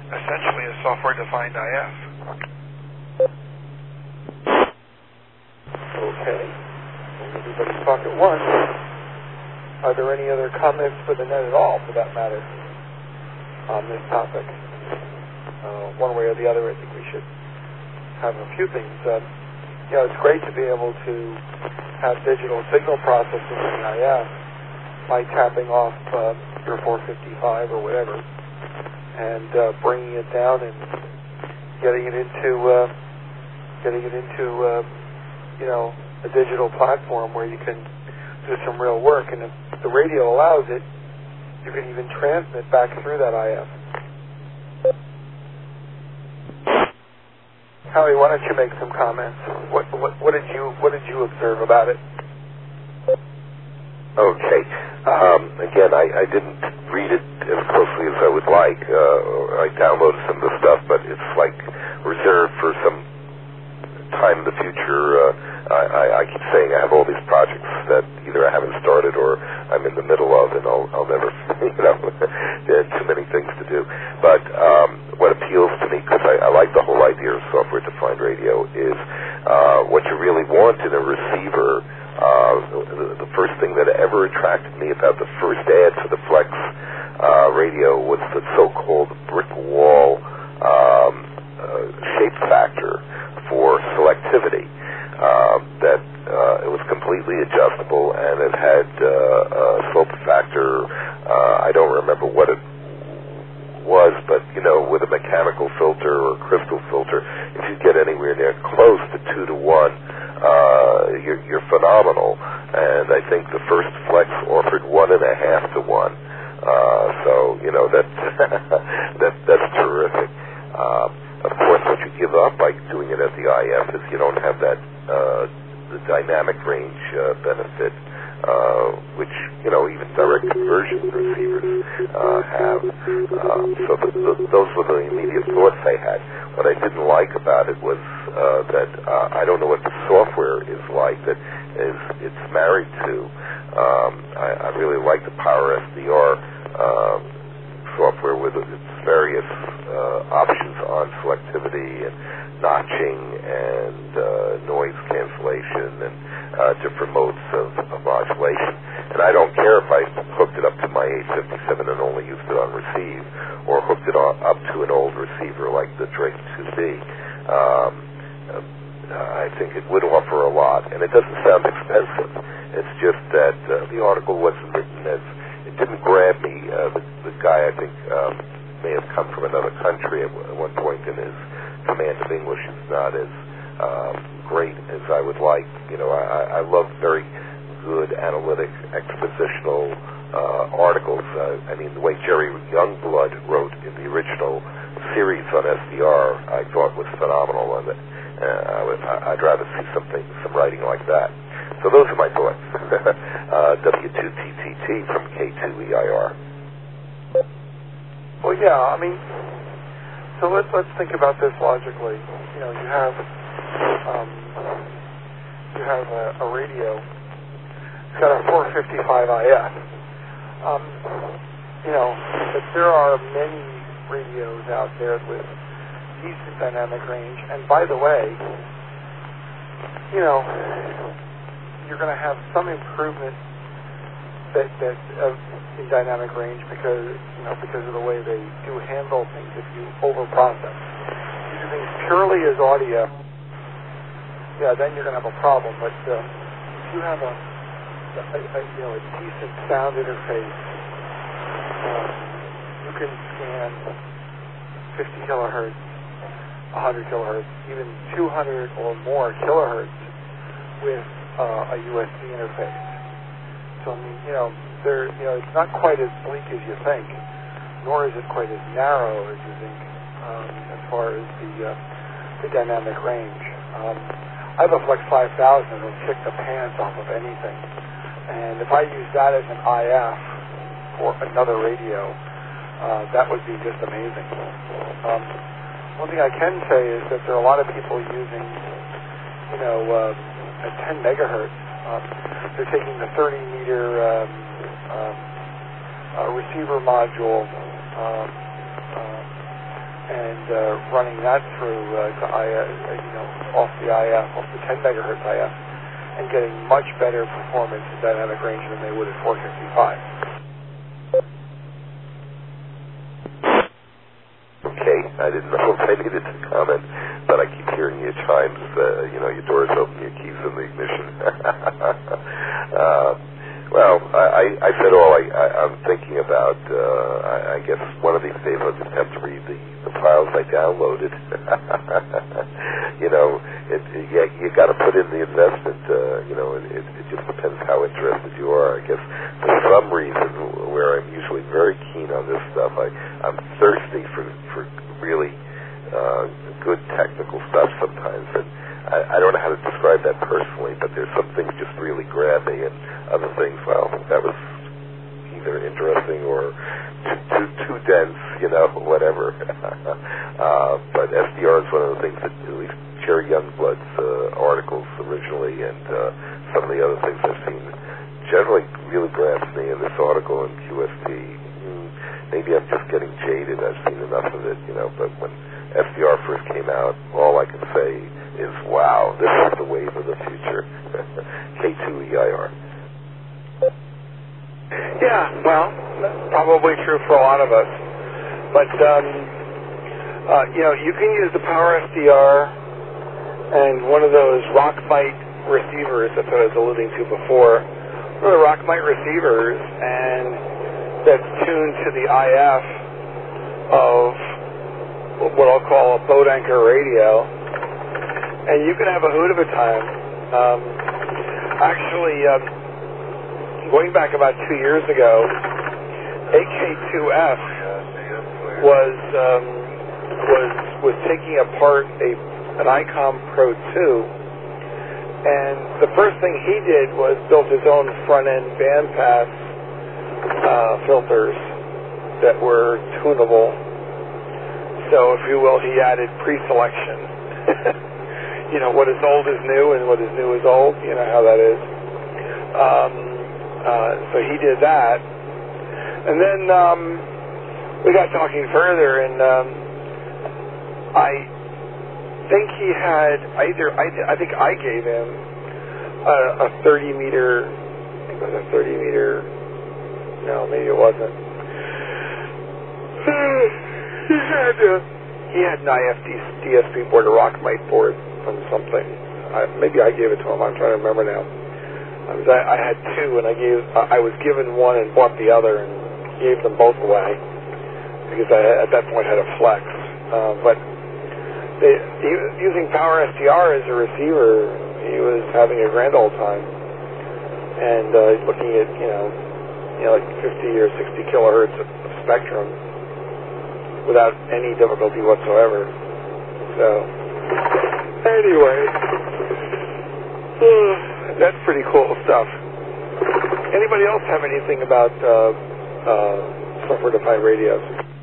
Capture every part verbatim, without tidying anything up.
essentially a software-defined I F. Okay. Everybody talk at once. Are there any other comments for the net at all, for that matter, on this topic? Uh, one way or the other, I think we should have a few things. Uh, you know, it's great to be able to have digital signal processing in the I F by tapping off uh, your four fifty-five or whatever, and uh, bringing it down and getting it into uh, getting it into uh, you know, a digital platform where you can do some real work. And if the radio allows it, you can even transmit back through that I F. Howie, why don't you make some comments? What what, what did you what did you observe about it? Okay. Um, again, I, I didn't read it as closely as I would like. Uh, I downloaded some of the stuff, but it's like reserved for some time in the future. Uh, I, I, I keep saying I have all these projects that either I haven't started or I'm in the middle of, and I'll, I'll never, you know, there are too many things to do. But um, what appeals to me, because I, I like the whole idea of software-defined radio, is uh, what you really want in a receiver. Uh, the, the first thing that ever attracted me about the first ad for the Flex uh, radio was the so-called brick wall um, uh, shape factor for selectivity. Uh, that uh, it was completely adjustable, and it had uh, a slope factor. Uh, I don't remember what it was, but you know, with a mechanical filter or crystal filter, if you get anywhere near close to two to one, uh, you're, you're phenomenal. And I think the first Flex offered one and a half to one. Uh, so you know that that that's terrific. Uh, Of course, what you give up by doing it at the I F is you don't have that uh, the dynamic range uh, benefit, uh, which you know even direct conversion receivers uh, have. Uh, so the, the, those were the immediate thoughts I had. What I didn't like about it was uh, that uh, I don't know what the software is like that is it's married to. Um, I, I really like the Power S D R uh, software with its various uh, options on selectivity and notching and uh, noise cancellation and uh, different modes of, of modulation. And I don't care if I hooked it up to my eight fifty-seven and only used it on receive, or hooked it on, up to an old receiver like the Drake two B. Um, I think it would offer a lot, and it doesn't sound expensive. It's just that uh, the article wasn't written as, it didn't grab me. Uh, the, the guy, I think, um, may have come from another country at, w- at one point, and his command of English is not as um, great as I would like. You know, I, I love very good analytic, expositional uh, articles. Uh, I mean, the way Jerry Youngblood wrote in the original series on S D R, I thought was phenomenal. And uh, I would, I'd rather see something, some writing like that. So those are my thoughts. uh, W two T T T from K two E I R. Well, yeah, I mean, so let's let's think about this logically. You know, you have um, you have a, a radio. It's got a four fifty-five I F. Um, you know, but there are many radios out there with decent dynamic range. And by the way, you know, you're going to have some improvement that that uh, in dynamic range because you know because of the way they do handle things. If you overprocess, if you do things purely as audio, yeah, then you're going to have a problem. But uh, if you have a, a, a you know a decent sound interface, um, you can scan fifty kilohertz, one hundred kilohertz, even two hundred or more kilohertz with uh, a U S B interface. So, I mean, you know, there, you know, it's not quite as bleak as you think, nor is it quite as narrow as you think, um, as far as the uh, the dynamic range. Um, I have a Flex five thousand that'll kick the pants off of anything, and if I use that as an I F for another radio, uh, that would be just amazing. Um, one thing I can say is that there are a lot of people using, you know, uh, at ten megahertz. Um, they're taking the thirty meter um, um, uh, receiver module, um, uh, and uh, running that through uh, to I, uh, you know, off the I F, off the ten megahertz I F, and getting much better performance and dynamic range than they would at four fifty-five. Okay, I didn't know if I needed to comment, but I keep hearing your chimes, uh, you know, your doors open, your keys in the ignition. uh, well, I, I, I said all I, I, I'm thinking about. Uh, I, I guess one of these days I'll just have to read the, the files I downloaded. You know, it, it, yeah, you got to put in the investment. Uh, you know, it, it, it just depends how interested you are. I guess for some reason, where I'm usually very keen on this stuff, I, I'm thirsty for for really uh, good technical stuff sometimes, and I, I don't know how to describe that personally, but there's some things just really grab me, and other things, well, that was either interesting or too too, too dense, you know, whatever. uh, but S D R is one of the things that at least Jerry Youngblood's uh, articles originally, and uh, some of the other things I've seen, generally really grabs me. In this article in Q S T, hmm, maybe I'm just getting jaded. I've seen enough of it, you know, but when S D R first came out, all I can say is, wow, this is the wave of the future. K two E I R. Yeah, well, that's probably true for a lot of us. But, um, uh, you know, you can use the Power S D R and one of those Rockmite receivers, that's what I was alluding to before, one of the Rockmite receivers, and that's tuned to the I F of what I'll call a boat anchor radio, and you can have a hoot of a time. Um, actually, um, going back about two years ago, A K two F was um, was was taking apart a an ICOM Pro two, and the first thing he did was built his own front-end bandpass uh, filters that were tunable. So, if you will, he added pre-selection. You know, what is old is new, and what is new is old. You know how that is. Um, uh, so he did that, and then um, we got talking further, and um, I think he had either I, I think I gave him a, a thirty meter. I think it was a thirty meter. No, maybe it wasn't. He had a, he had an I F D S P board, a Rockmite board from something. I, maybe I gave it to him. I'm trying to remember now. I, was, I, I had two, and I gave I was given one and bought the other, and gave them both away because I at that point had a Flex. Uh, but they, he, using Power S D R as a receiver, he was having a grand old time, and uh, looking at you know, you know, like fifty or sixty kilohertz of, of spectrum without any difficulty whatsoever. So anyway, uh, that's pretty cool stuff. Anybody else have anything about uh, uh, software-defined radios?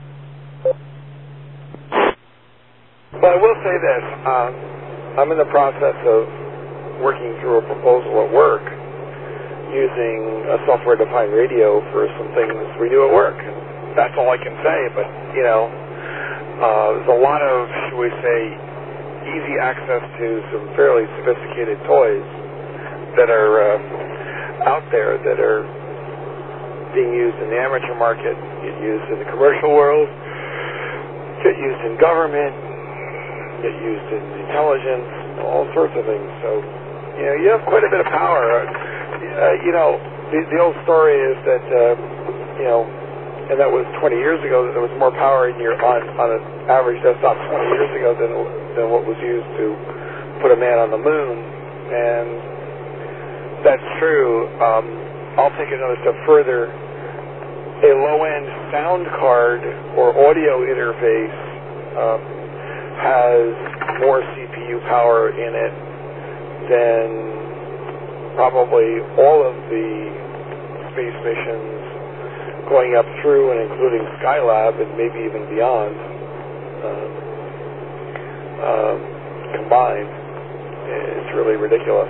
Well, I will say this. Um, I'm in the process of working through a proposal at work using a software-defined radio for some things we do at work. That's all I can say, but, you know, uh, there's a lot of, should we say, easy access to some fairly sophisticated toys that are uh, out there that are being used in the amateur market, get used in the commercial world, get used in government, get used in intelligence, all sorts of things. So, you know, you have quite a bit of power. Uh, you know, the, the old story is that, uh, you know, and that was twenty years ago, that there was more power in your on, on an average desktop twenty years ago than than what was used to put a man on the moon. And that's true. Um, I'll take it another step further. A low-end sound card or audio interface um, has more C P U power in it than probably all of the space missions going up through and including Skylab and maybe even beyond uh, uh, combined. It's really ridiculous.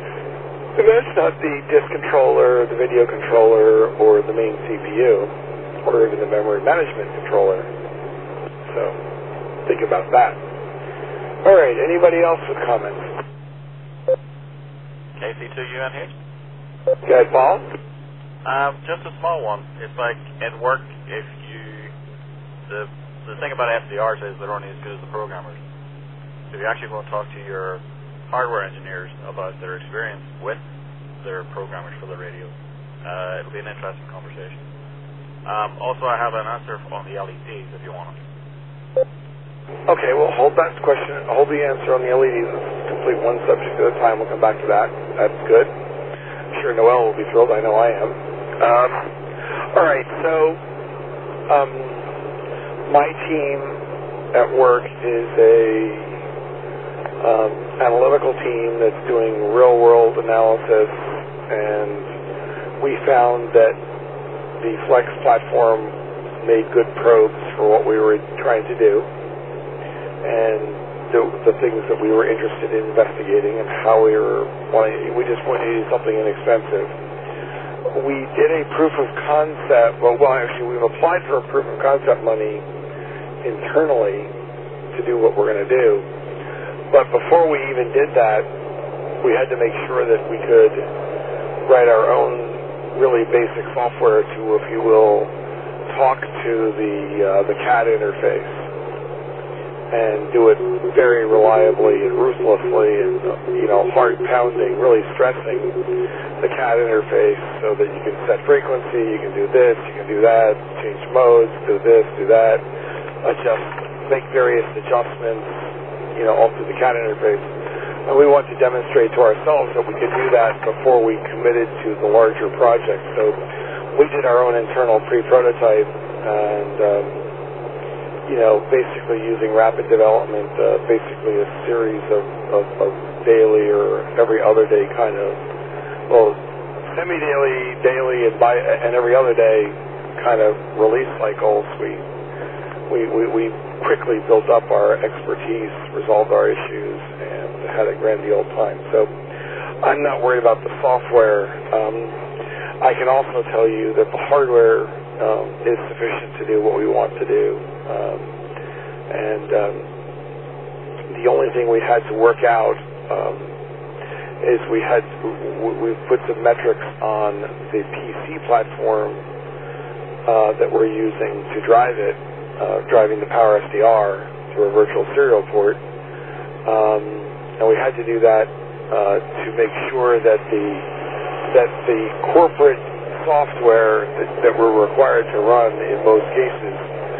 And that's not the disk controller, the video controller, or the main C P U. or even the memory management controller. So think about that. All right, anybody else with comments? K C two U N here. Go ahead, Paul. Um, just a small one. It's like at work, if you, the the thing about F D Rs is they're only as good as the programmers. So if you actually want to talk to your hardware engineers about their experience with their programmers for the radio, uh, it'll be an interesting conversation. Um, also, I have an answer on the L E Ds if you want them. Okay, well, hold that question, hold the answer on the L E Ds. Let's complete one subject at a time. We'll come back to that. That's good. I'm sure Noel will be thrilled. I know I am. Um, all right, so um, my team at work is a um, analytical team that's doing real-world analysis, and we found that the Flex platform made good probes for what we were trying to do, and the, the things that we were interested in investigating, and how we were wanting. We just wanted to do something inexpensive. We did a proof of concept. Well, well, actually, we've applied for a proof of concept money internally to do what we're going to do. But before we even did that, we had to make sure that we could write our own really basic software to, if you will, talk to the uh, the C A D interface and do it very reliably and ruthlessly, and you know, heart pounding, really stressing the C A D interface so that you can set frequency, you can do this, you can do that, change modes, do this, do that, adjust, make various adjustments, you know, all through the C A D interface. And we want to demonstrate to ourselves that we could do that before we committed to the larger project. So we did our own internal pre-prototype, and um, you know, basically using rapid development, uh, basically a series of, of, of daily or every other day kind of, well, semi-daily, daily, and, by, and every other day kind of release cycles. We, we, we, we quickly built up our expertise, resolved our issues, and had a grandiose time. So I'm not worried about the software. Um, I can also tell you that the hardware um, is sufficient to do what we want to do. Um, and um, the only thing we had to work out um, is we had we put some metrics on the P C platform uh, that we're using to drive it, uh, driving the Power S D R through a virtual serial port, um, and we had to do that uh, to make sure that the that the corporate software that, that we're required to run in most cases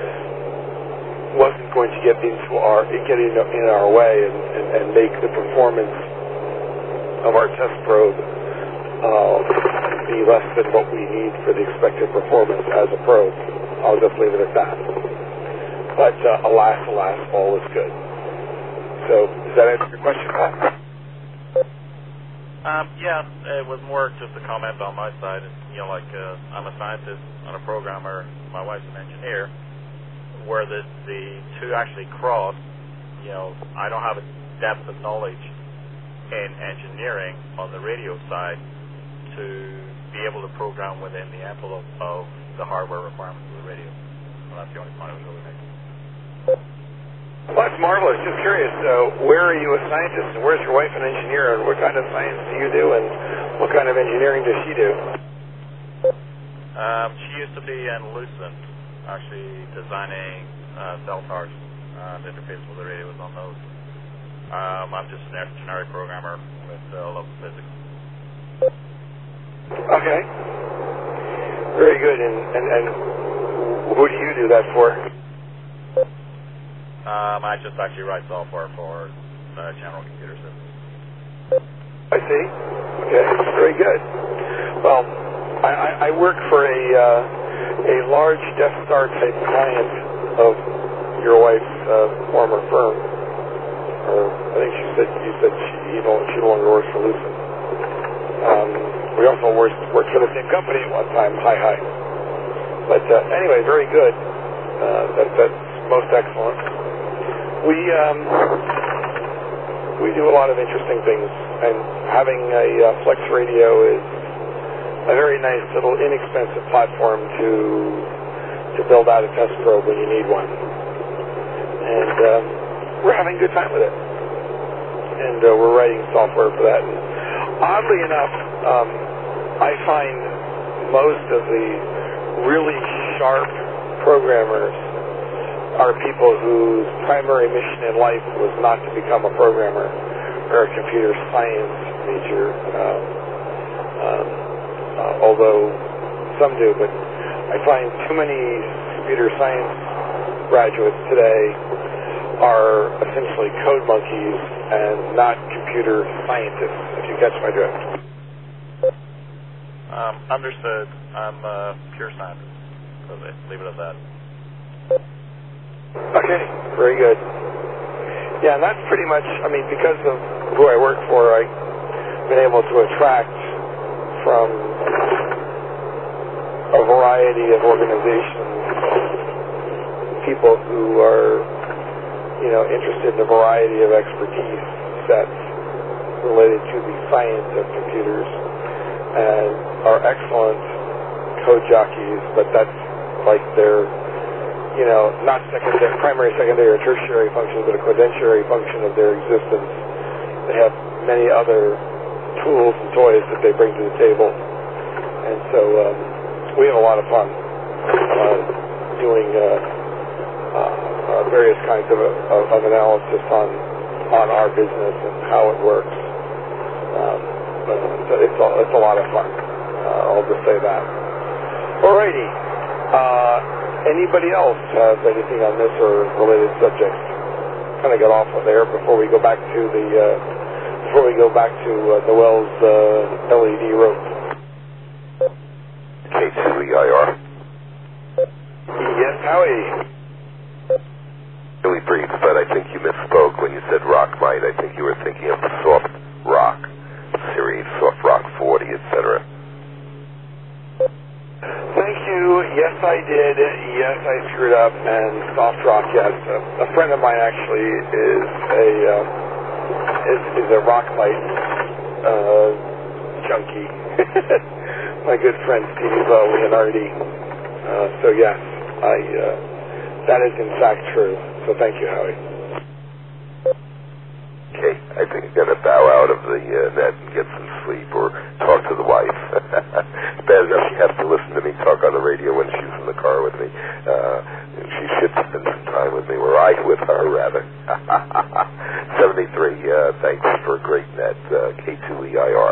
wasn't going to get into our get in, in our way and, and, and make the performance of our test probe uh, be less than what we need for the expected performance as a probe. I'll just leave it at that. But uh, alas, alas, all is good. So does that answer your question, Paul? Um, yeah, it was more just a comment on my side. You know, like uh, I'm a scientist, I'm a programmer, my wife's an engineer. Where the, the two actually cross, you know, I don't have a depth of knowledge in engineering on the radio side to be able to program within the envelope of the hardware requirements of the radio. Well, that's the only point I was really making. Well, that's marvelous. Just curious, uh, where are you a scientist, and where's your wife an engineer, and what kind of science do you do, and what kind of engineering does she do? Um, she used to be in Lucent, actually designing uh, cell towers and interface with the radios on those. Um, I'm just a generic programmer with uh, love of physics. Okay. Very good. And, and, and who do you do that for? Um, I just actually write software for uh, General Computer Systems. I see. Okay. Very good. Well, I, I, I work for a uh, a large Death Star type client of your wife's uh, former firm. Or I think she said you said she you know she no longer works for Lucent. Um, we also worked worked for the same company at one time. Hi hi. But uh, anyway, very good. Uh, that, that's most excellent. We um, we do a lot of interesting things, and having a uh, Flex radio is a very nice little inexpensive platform to to build out a test probe when you need one. And um, we're having a good time with it. And uh, we're writing software for that. And oddly enough, um, I find most of the really sharp programmers are people whose primary mission in life was not to become a programmer or a computer science major, um, um, uh, although some do, but I find too many computer science graduates today are essentially code monkeys and not computer scientists, if you catch my drift. Um, understood. I'm a pure scientist, so leave it at that. Okay, very good. Yeah, and that's pretty much, I mean, because of who I work for, I've been able to attract from a variety of organizations people who are, you know, interested in a variety of expertise sets related to the science of computers and are excellent code jockeys, but that's like their, you know, not secondary, primary, secondary, or tertiary function, but a credentiary function of their existence. They have many other tools and toys that they bring to the table. And so um, we have a lot of fun uh, doing uh, uh, uh, various kinds of, of, of analysis on on our business and how it works. Um, but it's, a, it's, a, it's a lot of fun. Uh, I'll just say that. Alrighty. Uh, anybody else have anything on this or related subjects? Kind of get off of there before we go back to the uh, before we go back to uh, Noel's uh, L E D rope. K two E I R. Yes, Howie. Really brief, but I think you misspoke when you said Rockmite. I think you were thinking of the Soft Rock series, Soft Rock forty, et cetera. Thank you. Yes, I did. Yes, I screwed up. And Soft Rock, yes. A, a friend of mine actually is a uh, is, is a Rockmite uh, junkie. My good friend Steve uh, Leonardi. Uh, so yes, I uh, that is in fact true. So thank you, Howie. Okay, I think I'm going to bow out of the uh, net and get some sleep or talk to the wife. It's bad enough she has to listen to me talk on the radio when she's in the car with me. Uh, she should spend some time with me, or I with her, rather. seventy-three, uh, thanks for a great net, uh, K two E I R.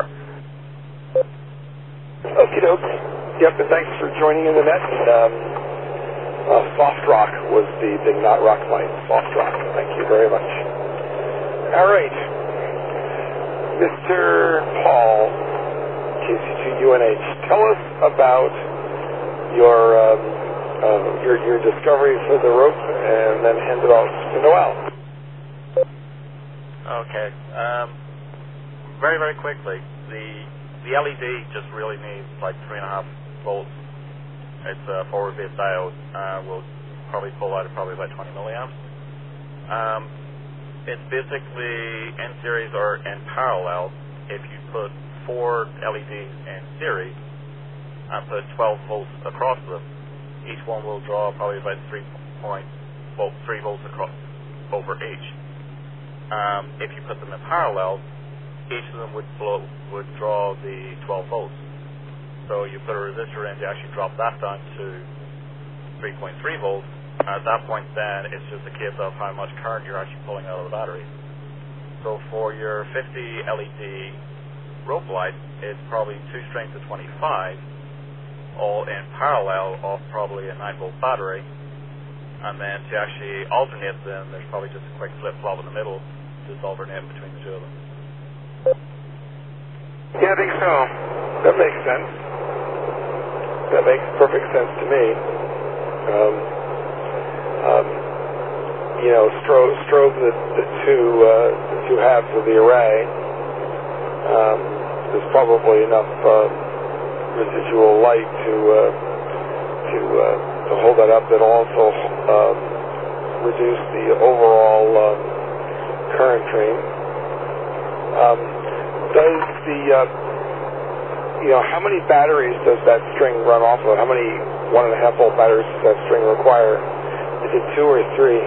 Okie doke. Yep, and thanks for joining in the net. Um, uh, Soft Rock was the thing, not Rockmite. Soft Rock. Thank you very much. All right. Mister Paul, K C two U N H, tell us about your um, uh, your your discovery for the rope, and then hand it off to Noel. Okay. Um, very, very quickly, the the L E D just really needs like three and a half volts. It's a forward-based diode. Uh, will probably pull out at probably about twenty milliamps. Um, it's basically in series or in parallel. If you put four L E Ds in series and put twelve volts across them, each one will draw probably about three point three volts across over each. Um, if you put them in parallel, each of them would blow, would draw the twelve volts. So you put a resistor in to actually drop that down to three point three volts. At that point, then it's just a case of how much current you're actually pulling out of the battery. So for your fifty L E D rope light, it's probably two strings of twenty-five, all in parallel off probably a nine volt battery. And then to actually alternate them, there's probably just a quick flip flop in the middle, just alternate between the two of them. Yeah, I think so. That makes sense. That makes perfect sense to me. Um, um, you know, strobe, strobe the, the two uh, the two halves of the array. Um, there's probably enough uh, residual light to uh, to uh, to hold that up. That'll also um, reduce the overall um, current stream. Um, does the uh, you know, how many batteries does that string run off of? How many one and a half volt batteries does that string require? Is it two or three?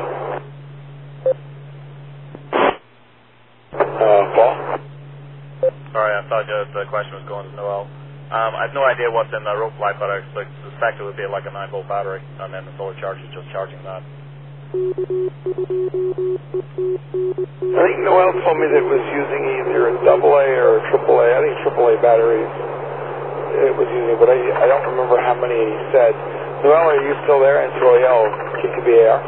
Uh, Paul? Sorry, I thought uh, the question was going to Noel. Um, I have no idea what's in the rope light, but I suspect it would be like a nine volt battery, and then the solar charge is just charging that. I think Noel told me that it was using either a double A or a triple A. I think triple A batteries it was using, but I, I don't remember how many he said. Noel, are you still there? Answer O E L, K T B A R.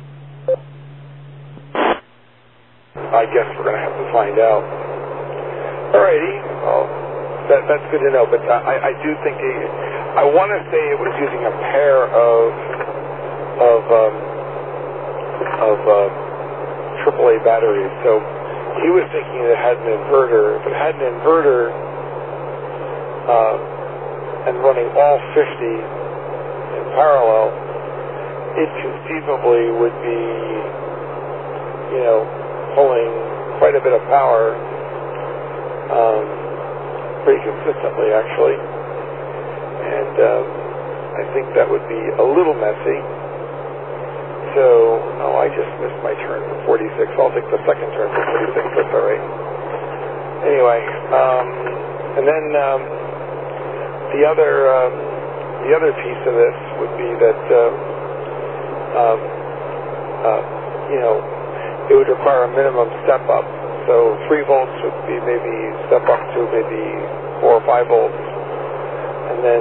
I guess we're going to have to find out. Alrighty, well, that, that's good to know, but I, I do think, he, I want to say it was using a pair of, of, um, of uh, triple A batteries, so he was thinking it had an inverter. If it had an inverter uh, and running all fifty in parallel, it conceivably would be, you know, pulling quite a bit of power um, pretty consistently, actually, and um, I think that would be a little messy. So, oh, I just missed my turn for forty-six. I'll take the second turn for forty-six. That's all right. Anyway, um, and then um, the other um, the other piece of this would be that um, um, uh, you know, it would require a minimum step up. So three volts would be maybe step up to maybe four or five volts, and then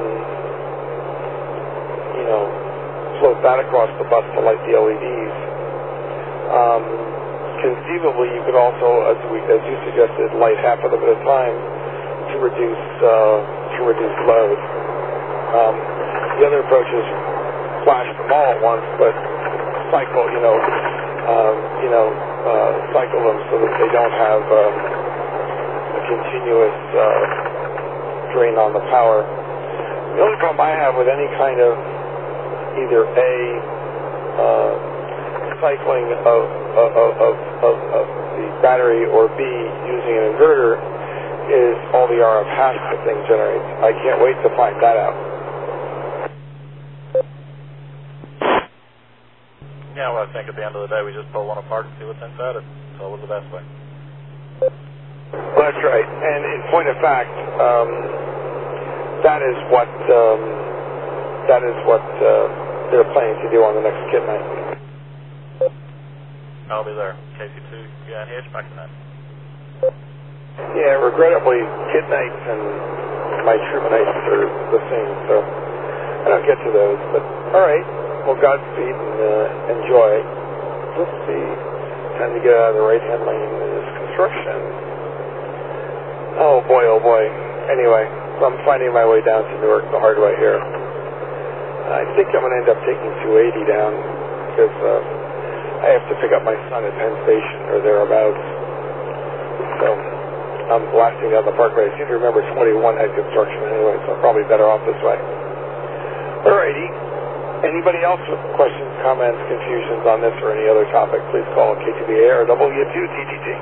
you know, float that across the bus to light the L E Ds. Um, conceivably, you could also, as we, as you suggested, light half of them at a time to reduce uh, to reduce load. Um, the other approach is flash them all at once, but cycle, you know, um, you know, uh, cycle them so that they don't have um, a continuous uh, drain on the power. The only problem I have with any kind of either A, uh, cycling of, of, of, of, of the battery, or B, using an inverter, is all the R F hash the thing generates. I can't wait to find that out. Yeah, well, I think at the end of the day, we just pull one apart and see what's inside it. It's always the best way. Well, that's right. And in point of fact, um, that is what um, that is what uh, they're planning to do on the next kit night. I'll be there. K C two, yeah, H back to that. Yeah, regrettably, kit nights and my troop nights are the same, so I don't get to those. But all right, well, Godspeed and uh, enjoy. Let's see, time to get out of the right-hand lane. There's construction. Oh boy, oh boy. Anyway, so I'm finding my way down to Newark the hard way here. I think I'm going to end up taking two eighty down because uh, I have to pick up my son at Penn Station or thereabouts. So I'm blasting down the parkway. I seem to remember twenty-one had construction anyway, so I'm probably better off this way. Alrighty. Anybody else with questions, comments, confusions on this or any other topic, please call K T B A or W two T T T.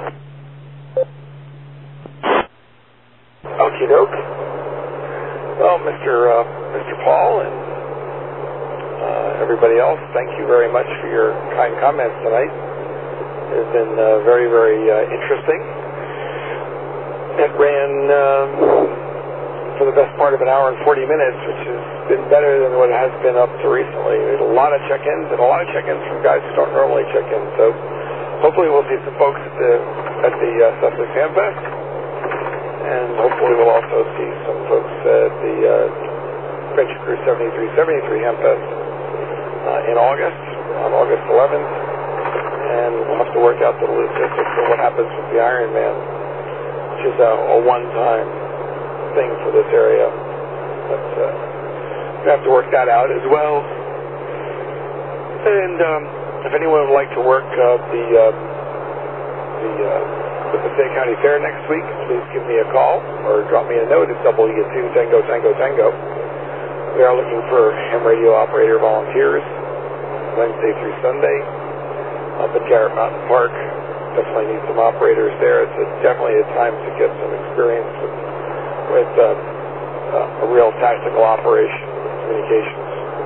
Okie doke. Well, Mister Uh, Mister Paul and uh, everybody else, thank you very much for your kind comments tonight. It's been uh, very, very uh, interesting. It ran um, for the best part of an hour and forty minutes, which has been better than what it has been up to recently. We had a lot of check-ins and a lot of check-ins from guys who don't normally check in. So hopefully we'll see some folks at the at the uh, Sussex Hamfest, and hopefully we'll also see some folks at the uh, Venture Crew seventy-three seventy-three Hamfest uh, in August, on August eleventh, and we'll have to work out the logistics of what happens with the Ironman, which is a, a one-time thing for this area. But uh, we have to work that out as well. And um, if anyone would like to work uh, the uh, the uh, the Passaic County Fair next week, please give me a call or drop me a note at W two Tango Tango Tango. We are looking for ham radio operator volunteers Wednesday through Sunday up at Garrett Mountain Park. Definitely need some operators there. It's a, definitely a time to get some experience with, with uh, uh, a real tactical operation, communications.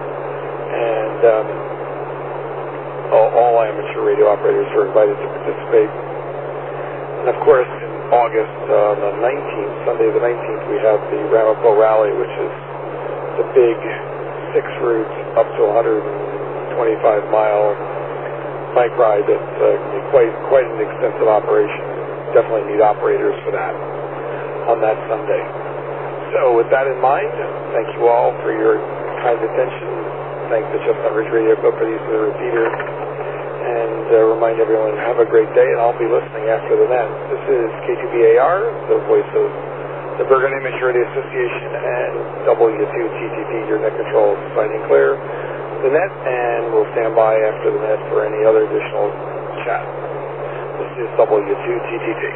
and um, all, all amateur radio operators are invited to participate. And of course, in August, uh, on the nineteenth, Sunday the nineteenth, we have the Ramapo Rally, which is the big six route up to one hundred twenty-five mile bike ride. That's uh, can be quite quite an extensive operation. Definitely need operators for that on that Sunday. So with that in mind, thank you all for your kind attention. Thank the Chestnut Ridge Radio Club for the use of the repeater. And uh, remind everyone to have a great day, and I'll be listening after the net. This is K two B A R, the voice of the Bergen Amateur Radio Association, and W two T T T, your net control, signing clear the net, and we'll stand by after the net for any other additional chat. This is W two T T T.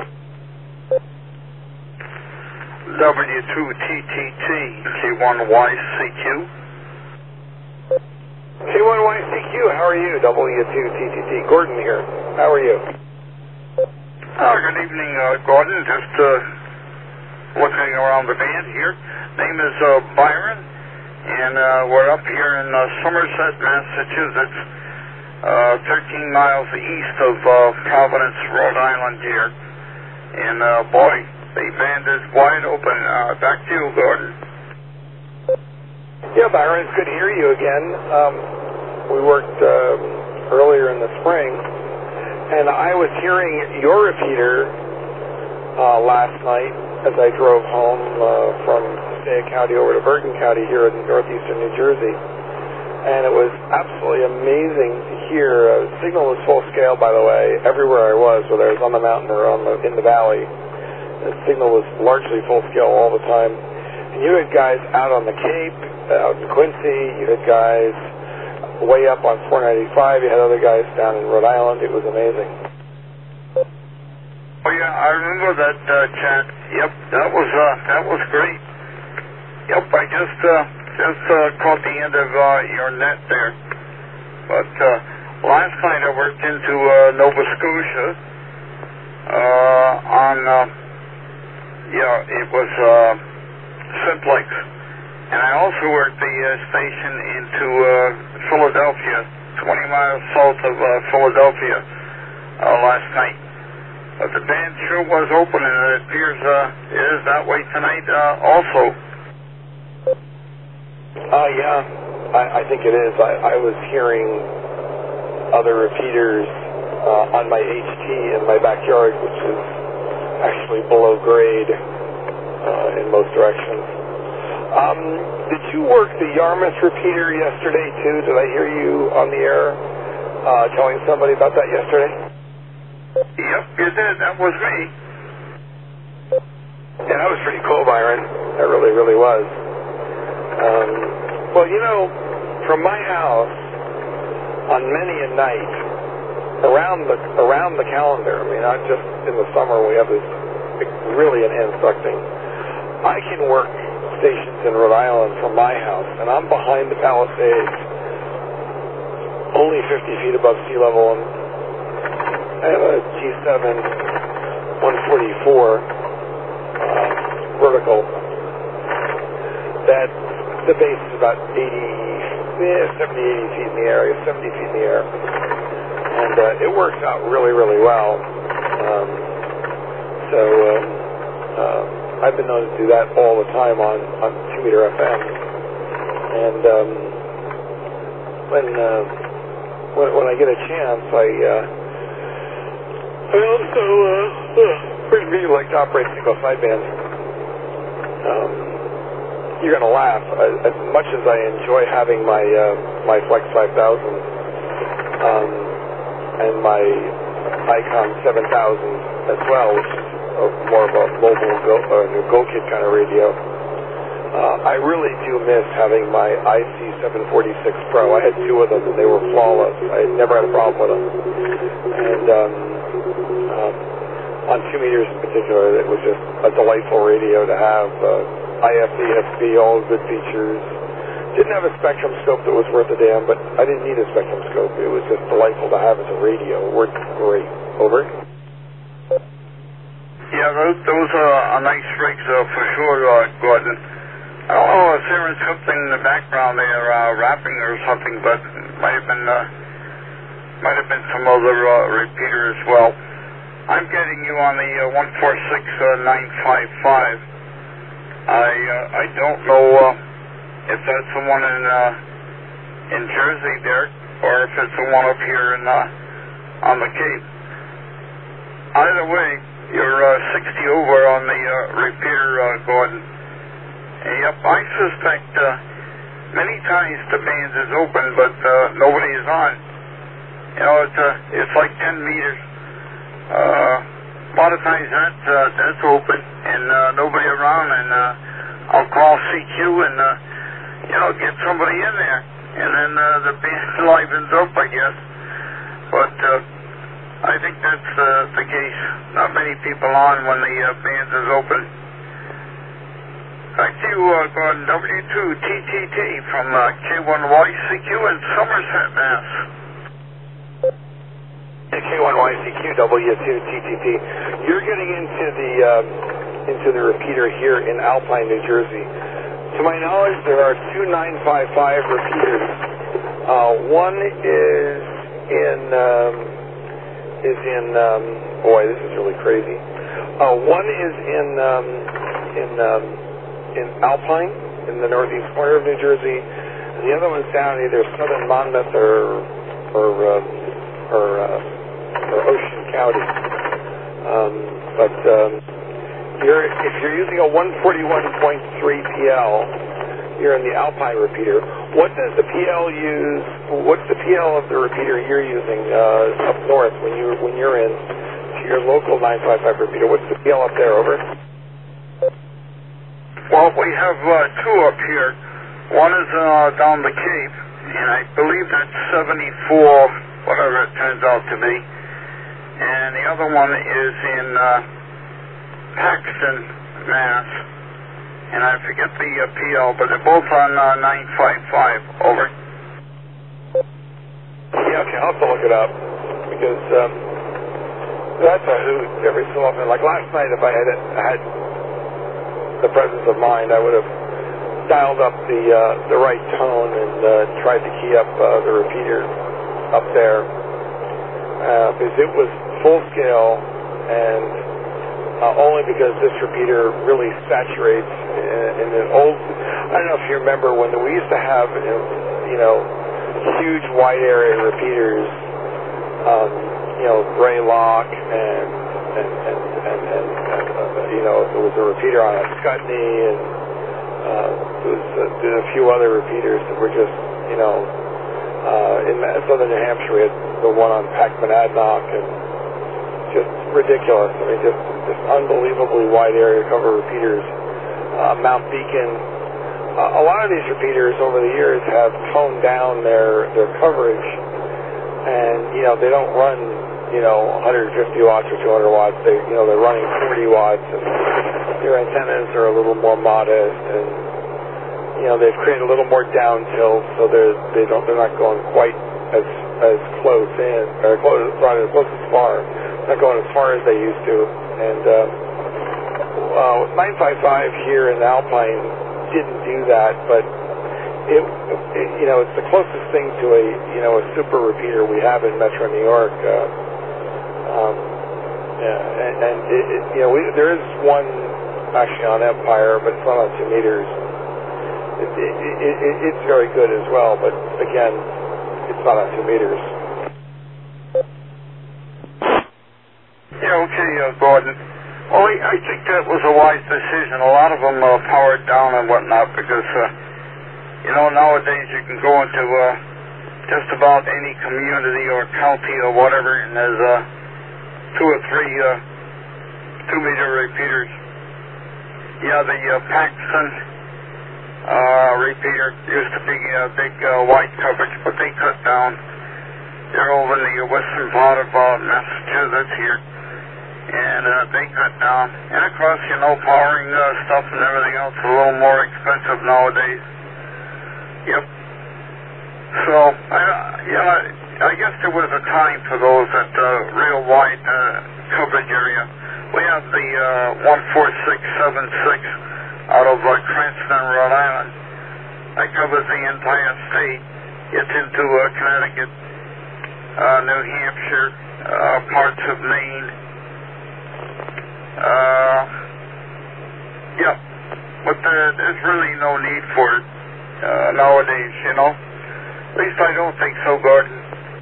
W two T T T, K one Y C Q. K one Y C Q, how are you? W two T T T, Gordon here. How are you? Oh, good evening, uh, Gordon. Just uh, looking around the band here. Name is uh, Byron, and uh, we're up here in uh, Somerset, Massachusetts, uh, thirteen miles east of uh, Providence, Rhode Island here. And uh, boy, the band is wide open. Uh, back to you, Gordon. Yeah, Byron, it's good to hear you again. Um, we worked um, earlier in the spring, and I was hearing your repeater uh, last night as I drove home uh, from Passaic County over to Bergen County here in northeastern New Jersey. And it was absolutely amazing to hear. Uh, the signal was full scale, by the way, everywhere I was, whether I was on the mountain or on the, in the valley. The signal was largely full scale all the time. And you had guys out on the Cape, out in Quincy, you had guys way up on four ninety-five, you had other guys down in Rhode Island. It was amazing. Oh yeah, I remember that uh, chat. Yep, that was uh, that was great. Yep, I just uh, just uh, caught the end of uh, your net there. But uh, last night I worked into uh, Nova Scotia uh, on uh, yeah, it was uh, Simplex. And I also worked the uh, station into uh, Philadelphia, twenty miles south of uh, Philadelphia uh, last night. But the band sure was open, and it appears uh, it is that way tonight uh, also. Uh, yeah, I, I think it is. I, I was hearing other repeaters uh, on my H T in my backyard, which is actually below grade uh, in most directions. Um, did you work the Yarmouth repeater yesterday, too? Did I hear you on the air uh, telling somebody about that yesterday? Yep, you did. That was me. Yeah, that was pretty cool, Byron. That really, really was. Um, well, you know, from my house, on many a night, around the around the calendar, I mean, not just in the summer when we have this really enhanced ducting, I can work stations in Rhode Island from my house, and I'm behind the Palisades, only fifty feet above sea level, and I have a G seven one forty-four uh, vertical that the base is about eighty, yeah, seventy, eighty feet in the air, seventy feet in the air, and uh, it works out really, really well. Um, so um, uh, I've been known to do that all the time on, on two meter F M. And um, when, uh, when when I get a chance, I uh, I also uh, pretty really like to operate single sideband. Um, you're gonna laugh. I, as much as I enjoy having my uh, my Flex five thousand um, and my Icon seven thousand as well, which is more of a mobile Go, uh, Go Kid kind of radio. Uh, I really do miss having my I C seven forty-six Pro. I had two of them, and they were flawless. I never had a problem with them. And um, um, on two meters in particular, it was just a delightful radio to have. Uh, I F B, F B, all good features. Didn't have a spectrum scope that was worth a damn, but I didn't need a spectrum scope. It was just delightful to have as a radio. It worked great. Over. Yeah, those, those are nice rigs uh, for sure, uh, Gordon. I don't know if there is something in the background there, uh, rapping or something, but Might have been, uh, might have been some other uh, repeater as well. I'm getting you on the uh, one four six nine five five. I uh, I don't know uh, if that's the one in uh, in Jersey there, or if it's the one up here in uh, on the Cape. Either way, you're uh, sixty over on the uh, repeater, uh, Gordon. And yep, I suspect uh, many times the band is open, but uh, nobody is on. You know, it's uh, it's like ten meters. Uh, a lot of times that uh, that's open and uh, nobody around, and uh, I'll call C Q and uh, you know, get somebody in there, and then uh, the band livens up, I guess. But uh, I think that's uh, the case. Not many people on when the uh, band is open. Back to you, uh, Gordon. W two T T T from uh, K one Y C Q in Somerset, Mass. K one Y C Q W two T T T. You're getting into the um, into the repeater here in Alpine, New Jersey. To my knowledge, there are two nine five five repeaters. Uh, one is in um, is in um, boy, this is really crazy. Uh, one is in um, in um, in Alpine, in the northeast corner of New Jersey, and the other one's down either southern Monmouth or or um, or, uh, or Ocean County. Um, but um, you're, if you're using a one forty-one point three P L, you're in the Alpine repeater. What does the P L use? What's the P L of the repeater you're using uh, up north when you when you're in to your local nine five five repeater? What's the P L up there? Over. Well, we have uh, two up here. One is uh, down the Cape, and I believe that's seventy-four, whatever it turns out to be. And the other one is in uh, Paxton, Mass. And I forget the uh, P L, but they're both on uh, nine five five. Over. Yeah, okay, I'll have to look it up. Because um, that's a hoot every so often. Like last night, if I had it, I had the presence of mind, I would have dialed up the uh, the right tone and uh, tried to key up uh, the repeater up there, uh, because it was full scale, and uh, only because this repeater really saturates in, in an old. I don't know if you remember when we used to have, you know, huge wide area repeaters, um, you know, Greylock and and and and. and you know, there was a repeater on a Scutney, and uh, there was a, there was a few other repeaters that were just, you know, uh, in southern New Hampshire, we had the one on Packman-Adnock, and just ridiculous. I mean, just, just unbelievably wide area cover repeaters. Uh, Mount Beacon. Uh, a lot of these repeaters over the years have toned down their, their coverage, and, you know, they don't run, you know, one hundred fifty watts or two hundred watts. They, you know, they're running forty watts, and their antennas are a little more modest, and, you know, they've created a little more down tilt, so they're they don't they're not going quite as as close in or close not as close as far, not going as far as they used to. And uh, uh, nine five five here in Alpine didn't do that, but it, it you know it's the closest thing to a you know a super repeater we have in Metro New York. Uh, Um, yeah, and, and it, it, you know, we, there is one actually on Empire, but it's not on two meters. It, it, it, it, it's very good as well, but again, it's not on two meters. Yeah, okay, uh, Gordon. Well, I, I think that was a wise decision. A lot of them uh, powered down and whatnot because, uh, you know, nowadays you can go into uh, just about any community or county or whatever, and there's uh, two or three uh, two-meter repeaters. Yeah, the uh, Paxton uh, repeater used to be a uh, big uh, wide coverage, but they cut down. They're over in the western part of uh, Massachusetts here, and uh, they cut down. And of course, you know, powering uh, stuff and everything else is a little more expensive nowadays. Yep. So, I, you know, I guess there was a time for those at uh, real wide uh, coverage area. We have the uh, one four six seven six out of uh, Cranston, Rhode Island. That covers the entire state. It's into uh, Connecticut, uh, New Hampshire, uh, parts of Maine. Uh, yeah, but uh, there's really no need for it uh, nowadays, you know. At least I don't think so, Gordon.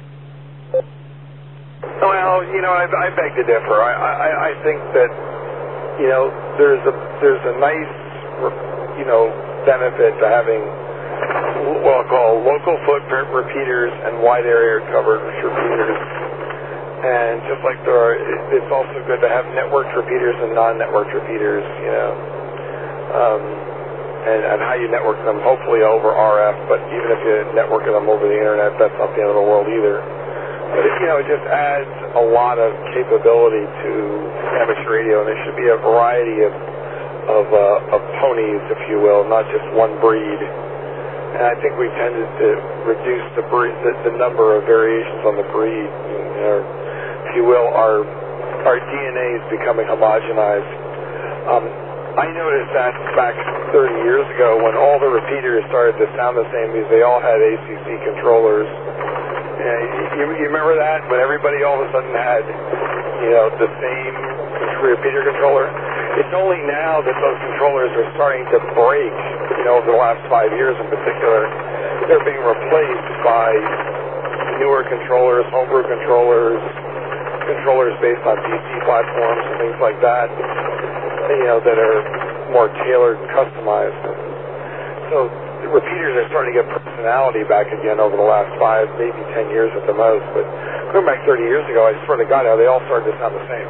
Well, you know, I, I beg to differ. I, I, I think that, you know, there's a there's a nice, you know, benefit to having what I'll call local footprint repeaters and wide area coverage repeaters. And just like there are, it's also good to have networked repeaters and non-networked repeaters, you know, um, and, and how you network them, hopefully over R F, but even if you network them over the internet, that's not the end of the world either. But, it, you know, it just adds a lot of capability to amateur radio, and there should be a variety of of, uh, of ponies, if you will, not just one breed. And I think we tended to reduce the breed, the, the number of variations on the breed. You know, if you will, our our D N A is becoming homogenized. Um, I noticed that back thirty years ago when all the repeaters started to sound the same because they all had A C C controllers. You, you remember that? When everybody all of a sudden had, you know, the same repeater controller? It's only now that those controllers are starting to break, you know, over the last five years in particular. They're being replaced by newer controllers, homebrew controllers, controllers based on P C platforms and things like that, you know, that are more tailored and customized. So repeaters are starting to get personality back again over the last five, maybe ten years at the most. But going back thirty years ago, I swear to God, how they all started to sound the same.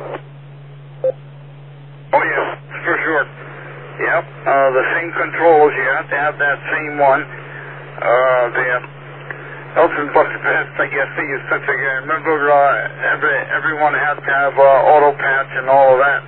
Oh, yes, for sure. Yep, uh, the same controls. You have to have that same one. Uh, the Elton Buck Best, I guess they used to figure. Remember, uh, every, everyone had to have uh, auto patch and all of that.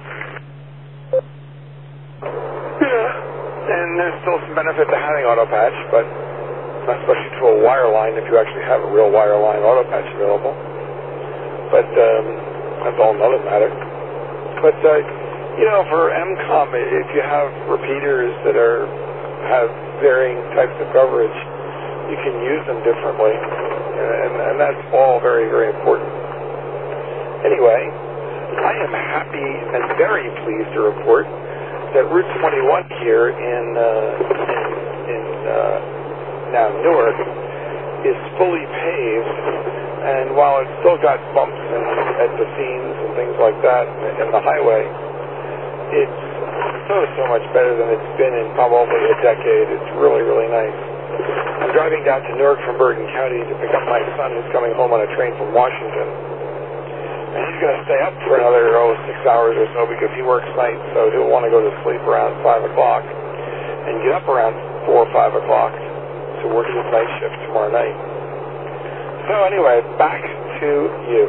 Yeah. And there's still some benefit to having auto patch, but especially to a wire line if you actually have a real wire line auto patch available. But um, that's all another matter. But uh, you know, for M COM, if you have repeaters that are have varying types of coverage, you can use them differently, and, and that's all very, very important. Anyway, I am happy and very pleased to report that Route twenty-one here in uh, in, in uh, now Newark is fully paved, and while it's still got bumps and at the seams and things like that in the highway, it's so so much better than it's been in probably a decade. It's really really nice. I'm driving down to Newark from Bergen County to pick up my son who's coming home on a train from Washington. And he's going to stay up for another, oh, six hours or so because he works nights, so he'll want to go to sleep around five o'clock and get up around four or five o'clock to work his night shift tomorrow night. So anyway, back to you.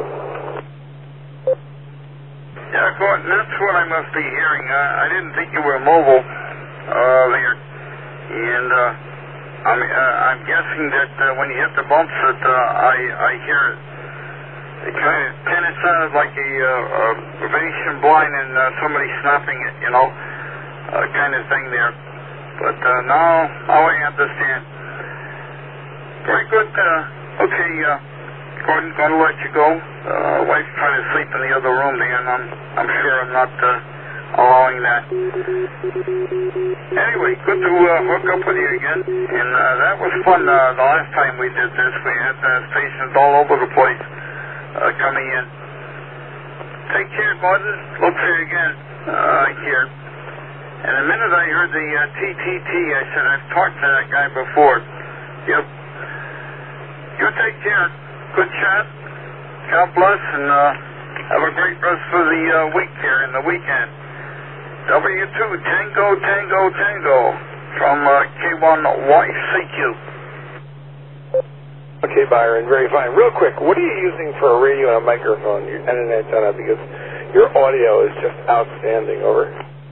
Yeah, Gordon, that's what I must be hearing. Uh, I didn't think you were mobile uh, there. And uh, I'm, uh, I'm guessing that uh, when you hit the bumps that uh, I, I hear it. It kind of, kind of sounded like a, uh, a Venetian blind and uh, somebody snapping it, you know, uh, kind of thing there. But uh, now, now I understand. Very good. Uh, okay, uh, Gordon, going to let you go. Uh, wife's trying to sleep in the other room there, and I'm, I'm sure I'm not uh, allowing that. Anyway, good to uh, hook up with you again. And uh, that was fun uh, the last time we did this. We had uh, stations all over the place. Uh, coming in. Take care, Gordon. Look for you again uh, here. And the minute I heard the uh, T T T, I said, I've talked to that guy before. Yep. You take care. Good chat. God bless, and uh, have a great rest for the uh, week here and the weekend. W two Tango Tango Tango from uh, K one Y C Q. Okay, Byron, very fine. Real quick, what are you using for a radio and a microphone and an antenna? Because your audio is just outstanding. Over.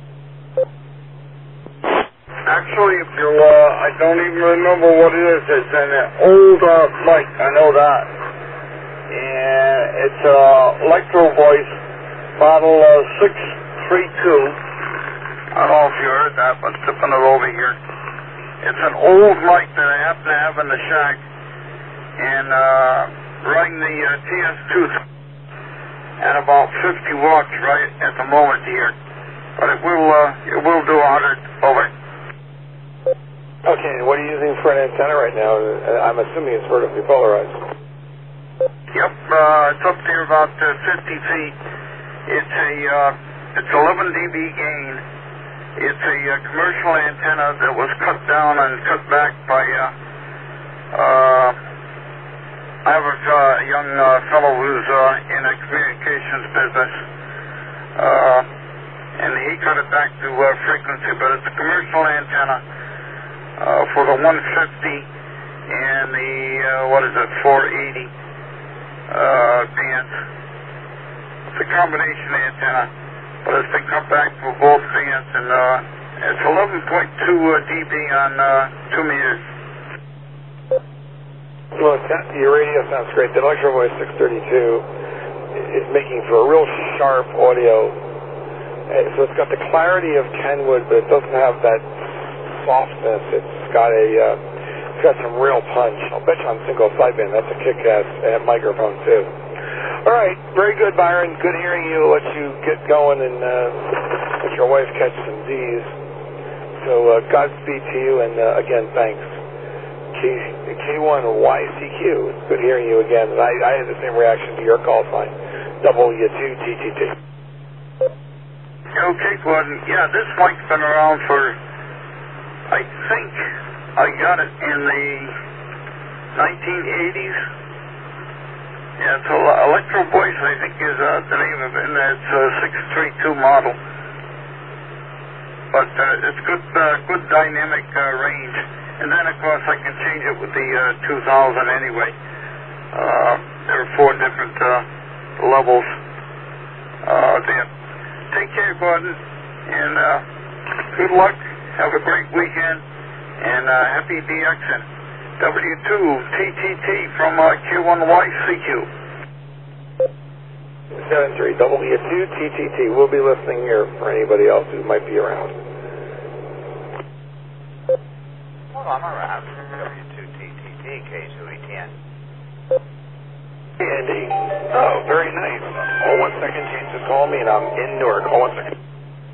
Actually, if you'll, uh, I don't even remember what it is. It's an old uh, mic, I know that. And it's uh, Electro Voice, model uh, six three two. I don't know if you heard that, but tipping it over here. It's an old mic that I happen to have in the shack. and uh, running the uh, T S two at about fifty watts right at the moment here. But it will uh, it will do one hundred. Over. Okay, and what are you using for an antenna right now? I'm assuming it's vertically polarized. Yep, uh, it's up there about uh, fifty feet. It's a uh, it's eleven D B gain. It's a uh, commercial antenna that was cut down and cut back by uh, uh, I have a uh, young uh, fellow who's uh, in a communications business, uh, and he cut it back to uh, frequency, but it's a commercial antenna uh, for the one fifty and the, uh, what is it, four eighty uh, bands. It's a combination antenna, but it's been cut back for both bands, and uh, it's eleven point two uh, dB on uh, two meters. Well, your radio sounds great. The Electro Voice six thirty-two is making for a real sharp audio. So it's got the clarity of Kenwood, but it doesn't have that softness. It's got a, uh, it's got some real punch. I'll bet you on single sideband. That's a kick-ass uh, microphone too. All right, very good, Byron. Good hearing you. Let you get going and uh, let your wife catch some D's. So uh, Godspeed to you, and uh, again, thanks. K one Y C Q. It's good hearing you again. And I, I had the same reaction to your call sign. W two T T T. Okay, Gordon. Yeah, this mic's been around for, I think I got it in the nineteen eighties. Yeah, so Electro Voice, I think, is uh, the name of it, and it's a six three two model. But uh, it's good, uh, good dynamic uh, range. And then, of course, I can change it with the uh, two thousand anyway. Uh, there are four different uh, levels uh, there. Take care, Gordon, and uh, good luck. Have a great weekend, and uh, happy DXing. W two T T T from uh, Q one Y C Q. seven three W two T T T. We'll be listening here for anybody else who might be around. Well, I'm around. W two T T T, K two E T N. Hey, Andy. Oh, very nice. Hold one second. James just called me, and I'm in Newark. Hold one second.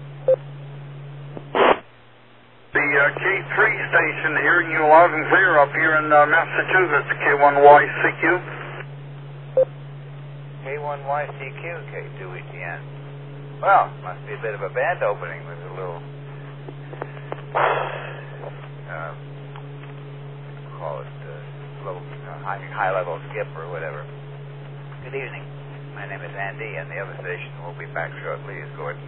The uh, K three station, hearing you loud and clear up here in uh, Massachusetts, K one Y C Q. K one Y C Q, K two E T N. Well, must be a bit of a band opening with a little, uh, call it a little uh, high, high level skip or whatever. Good evening. My name is Andy, and the other station will be back shortly. Is Gordon?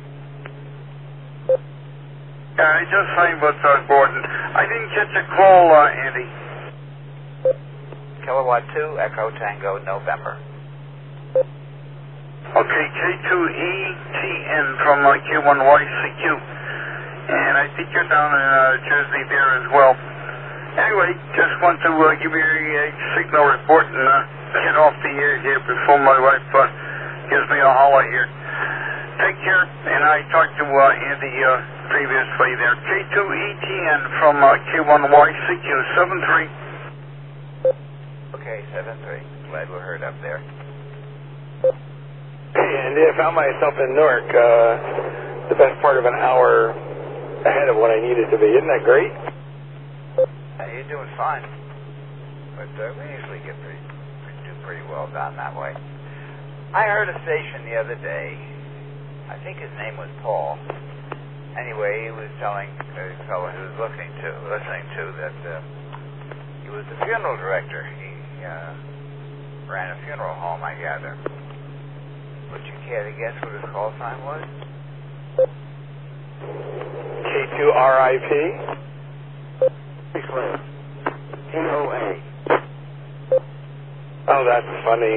Yeah, I just signed with uh, Gordon. I didn't catch a call, uh, Andy. Kilowatt two, Echo Tango, November. Okay, K two E T N from uh, Q one Y C Q. And I think you're down in uh, Jersey there as well. Anyway, just want to uh, give you a signal report and uh, get off the air here before my wife uh, gives me a holler here. Take care, and I talked to uh, Andy uh, previously there. K two E T N from uh, Q one Y C Q, seven three. Okay, seven three. Glad we're heard up there. Hey, Andy, I found myself in Newark, uh, the best part of an hour ahead of when I needed to be. Isn't that great? Hey, you're doing fine. But uh, we usually get pretty, do pretty well down that way. I heard a station the other day. I think his name was Paul. Anyway, he was telling a fellow who was looking to, listening to that uh, he was the funeral director. He uh, ran a funeral home, I gather. Would you care to guess what his call sign was? K two R I P? D O A. Oh, that's funny.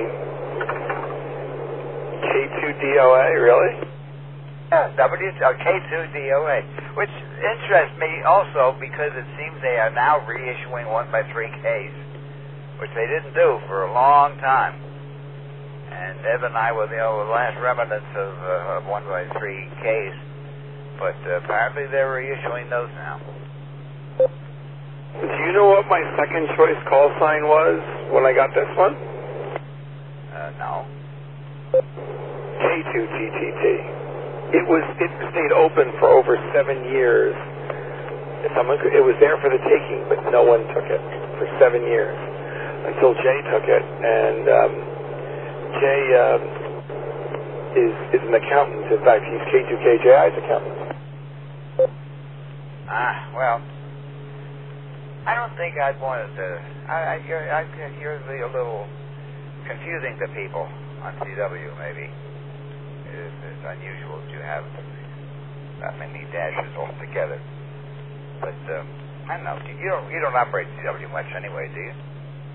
K two D O A, really? Yeah, W, uh, K two D O A, which interests me also because it seems they are now reissuing one by three Ks, which they didn't do for a long time. And Ed and I were the uh, last remnants of, uh, of one by three Ks, but uh, apparently they're reissuing those now. Do you know what my second choice call sign was when I got this one? Uh, no. K two T T T. It was it stayed open for over seven years. Someone could, it was there for the taking, but no one took it for seven years until Jay took it. And um, Jay um, is is an accountant. In fact, he's K two K J I's accountant. Ah, well, I don't think I'd want to. I, I, you're, I, you're a little confusing to people on C W. Maybe it's, it's unusual that you have that many dashes altogether. But um, I don't know. You don't you don't operate C W much anyway, do you?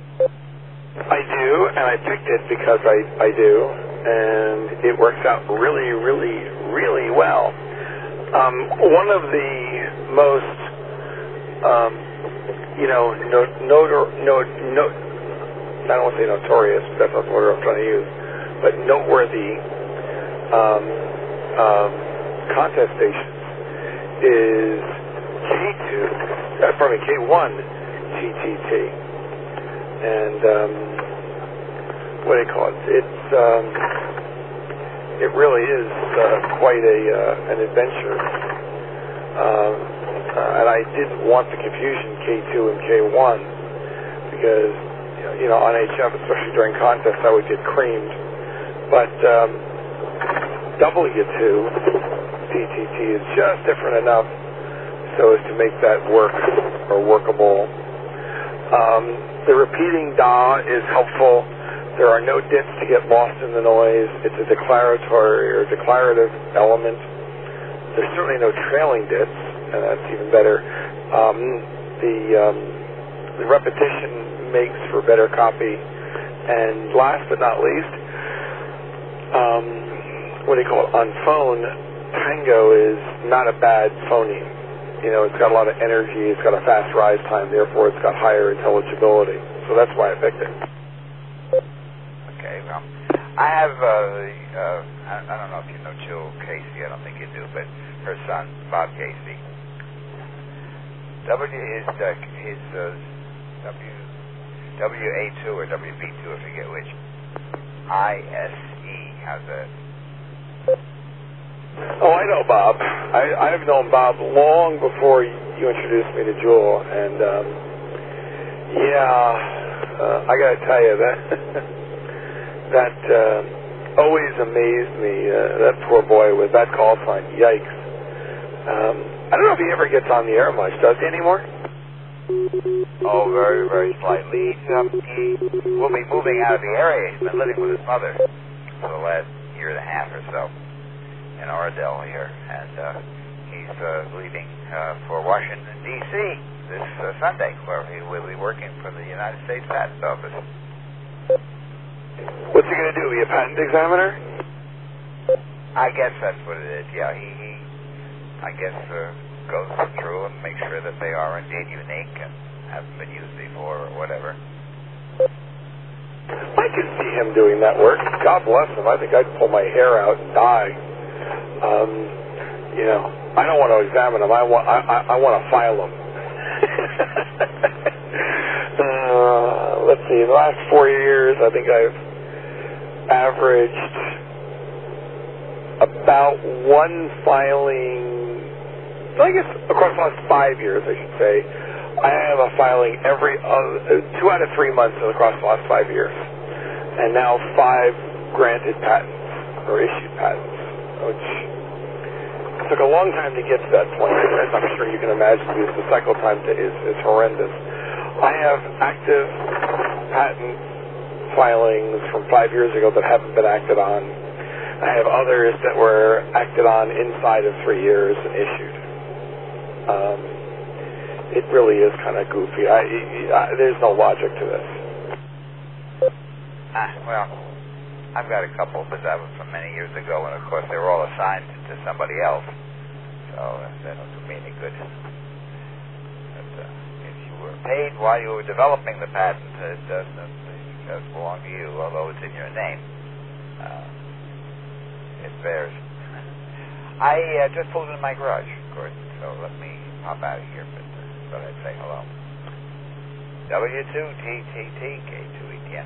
I do, and I picked it because I I do, and it works out really, really, really well. Um, one of the most, um, you know, no, notor, no, no, I don't want to say notorious, but that's not the word I'm trying to use, but noteworthy um, um, contest stations is K two, uh, pardon me, K one T T T, and um, what do you call it? It's um, it really is uh, quite a uh, an adventure, um, uh, and I didn't want the confusion K two and K one because you know on H F, especially during contests, I would get creamed, but um, W two T T T is just different enough so as to make that work or workable. Um, the repeating D A is helpful. There are no dits to get lost in the noise. It's a declaratory or declarative element. There's certainly no trailing dits, and that's even better. Um, the, um, the repetition makes for better copy. And last but not least, um, what do you call it? On phone, Tango is not a bad phoneme. You know, it's got a lot of energy, it's got a fast rise time, therefore it's got higher intelligibility. So that's why I picked it. Okay, well, I have, uh, uh, I, I don't know if you know Jill Casey, I don't think you do, but her son, Bob Casey. W is, uh, his, uh, W, W A two or W B two, I forget which. I S E, how's that? Oh, I know Bob. I, I've known Bob long before you introduced me to Jewel, and um, yeah, uh, I got to tell you that that uh, always amazed me. Uh, that poor boy with that call sign. Yikes! Um, I don't know if he ever gets on the air much. Does he anymore? Oh, very, very slightly. He's, um, he will be moving out of the area. He's been living with his mother for the last year and a half or so in Oradell here, and uh, he's uh, leaving uh, for Washington, D C this uh, Sunday, where he will be working for the United States Patent Office. What's he going to do, be a patent examiner? I guess that's what it is, yeah. He, he I guess, uh, goes through and makes sure that they are indeed unique and haven't been used before or whatever. I could see him doing that work. God bless him. I think I'd pull my hair out and die. Um, you know, I don't want to examine them. I want, I, I, I want to file them. uh, let's see. In the last four years, I think I've averaged about one filing. I guess across the last five years, I should say, I have a filing every uh, two out of three months across the last five years, and now five granted patents or issued patents, which took a long time to get to that point, as I'm sure you can imagine, because the cycle time to is, is horrendous. I have active patent filings from five years ago that haven't been acted on. I have others that were acted on inside of three years and issued. Um, it really is kind of goofy. I, I, there's no logic to this. Ah, well, I've got a couple, but that was from many years ago, and of course they were all assigned to somebody else, so that doesn't do me any good. But, uh, if you were paid while you were developing the patent, it doesn't, it does belong to you, although it's in your name. Uh, it's theirs. I uh, just pulled in my garage, of course, so let me pop out of here, but uh, thought I'd say hello. W two T T T, K two E T N.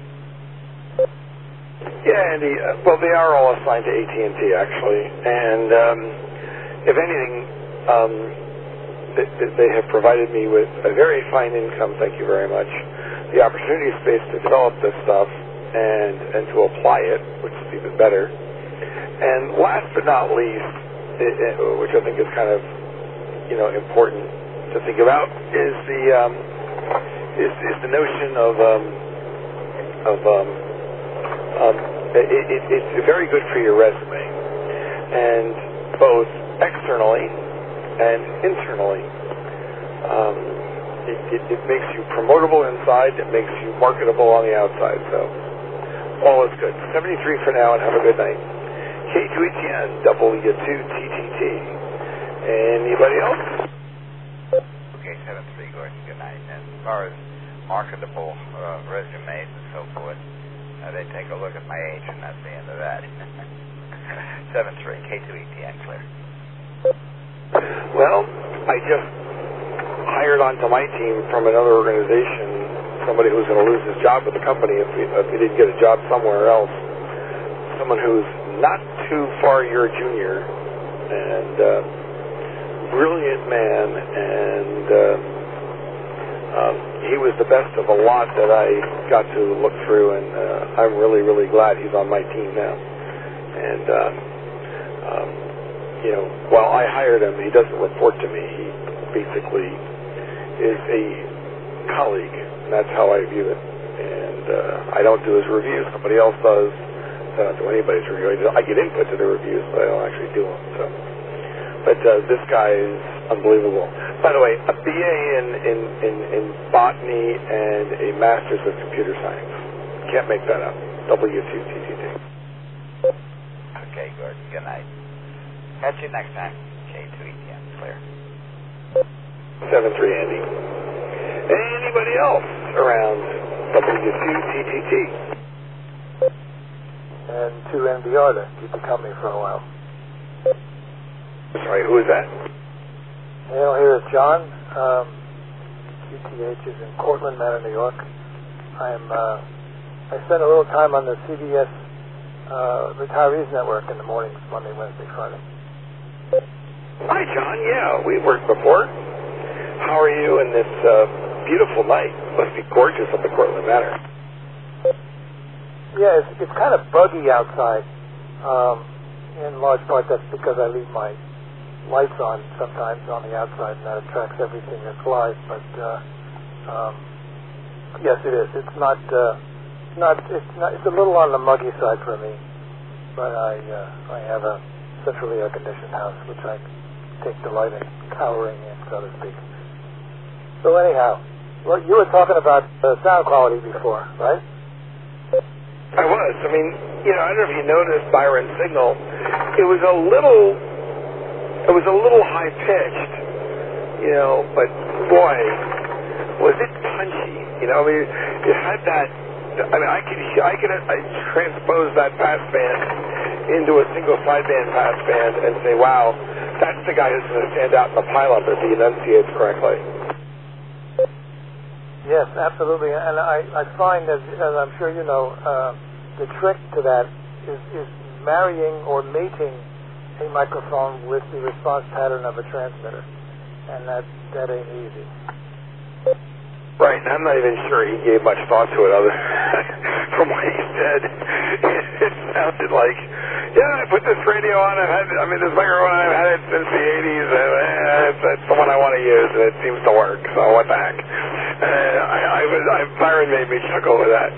Yeah, Andy. Uh, well, they are all assigned to A T and T, actually. And um, if anything, um, they, they have provided me with a very fine income, thank you very much, the opportunity space to develop this stuff and, and to apply it, which is even better. And last but not least, it, it, which I think is kind of, you know, important to think about, is the um, is, is the notion of um, of um, um, it, it, it's very good for your resume, and both externally and internally, um, it, it, it makes you promotable inside. It makes you marketable on the outside. So all is good. seventy-three for now, and have a good night. K two E T N, W two T T T. Anybody else? Okay, seven three, Gordon, good night. And as far as marketable uh, resumes and so forth, uh, they take a look at my age, and that's the end of that. seven three, K two E T N, clear. Well, I just hired onto my team from another organization somebody who's going to lose his job with the company if he, if he didn't get a job somewhere else. Someone who's not too far your junior, and uh, brilliant man, and uh, um, he was the best of a lot that I got to look through, and uh, I'm really, really glad he's on my team now. And uh, um, you know, while I hired him, he doesn't report to me. He basically is a colleague, and that's how I view it. And uh, I don't do his reviews; somebody else does. I don't do anybody's review. I, do, I get input to the reviews, but I don't actually do them. So, but uh, this guy is unbelievable. By the way, a B A in, in, in, in botany and a master's of computer science. Can't make that up. W two T T T. Okay, Gordon. Good night. Catch you next time. K two E T N, clear. seven three, Andy. Anybody else around W two T T T? And to N B R to keep the company for a while. Sorry, who is that? Well, here is John. Um, Q T H is in Cortland, Manor, New York. I'm. Uh, I spend a little time on the C B S uh, Retirees Network in the mornings, Monday, Wednesday, Friday. Hi, John. Yeah, we worked before. How are you in this uh, beautiful night? Must be gorgeous up at Cortland Manor. Yeah, it's, it's kind of buggy outside. Um, in large part, that's because I leave my lights on sometimes on the outside, and that attracts everything that flies. But uh, um, yes, it is. It's not. Uh, not. It's not. It's a little on the muggy side for me. But I. Uh, I have a centrally air-conditioned house, which I take delight in cowering in, so to speak. So anyhow, well, you were talking about uh, sound quality before, right? I was. I mean, you know, I don't know if you noticed Byron's signal. It was a little, it was a little high pitched, you know, but boy, was it punchy. You know, I mean, it had that. I mean, I could, I could I transpose that pass band into a single sideband pass band and say, wow, that's the guy who's going to stand out in the pileup if he enunciates correctly. Yes, absolutely, and I, I find, as, as I'm sure you know, uh, the trick to that is, is marrying or mating a microphone with the response pattern of a transmitter, and that that ain't easy. Right, and I'm not even sure he gave much thought to it, other from what he said. It sounded like, yeah, I put this radio on. I've had, I mean, this microphone, I've had it since the eighties. And, eh, it's, it's the one I want to use, and it seems to work. So what the heck? Uh, I, I was, I, Byron made me chuckle with that.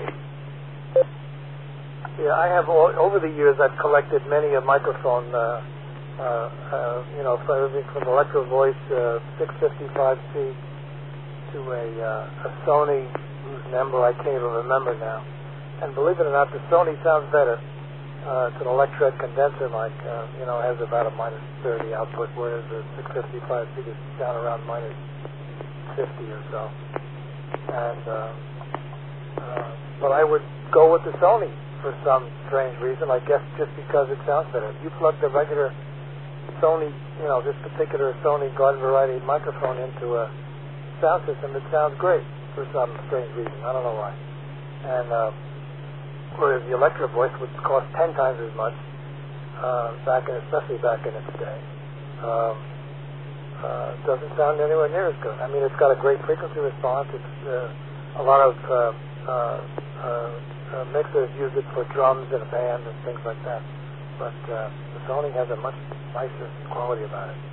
Yeah, I have all, over the years. I've collected many a microphone. Uh, uh, uh, you know, from everything from Electro Voice uh, six fifty-five C to a, uh, a Sony whose number I can't even remember now. And believe it or not, the Sony sounds better. Uh, it's an Electret condenser mic. Uh, you know, has about a minus thirty output, whereas the six fifty-five C is down around minus fifty or so. And uh, uh, but I would go with the Sony for some strange reason. I guess just because it sounds better. If you plug the regular Sony, you know, this particular Sony garden variety microphone into a sound system, it sounds great. for some strange reason. I don't know why. And uh, whereas the Electra voice would cost ten times as much, uh, back in, especially back in its day, um, uh, doesn't sound anywhere near as good. I mean, it's got a great frequency response. It's uh, a lot of uh, uh, uh, uh, mixers use it for drums in a band and things like that. But uh, the Sony has a much nicer quality about it.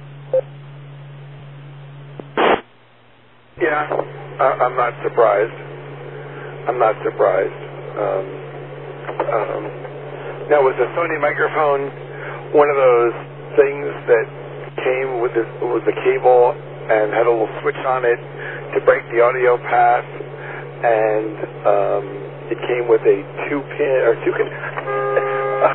Yeah, uh, I'm not surprised. I'm not surprised. Um, um, now, was the Sony microphone one of those things that came with the, with the cable and had a little switch on it to break the audio path, and um, it came with a two-pin or two can uh,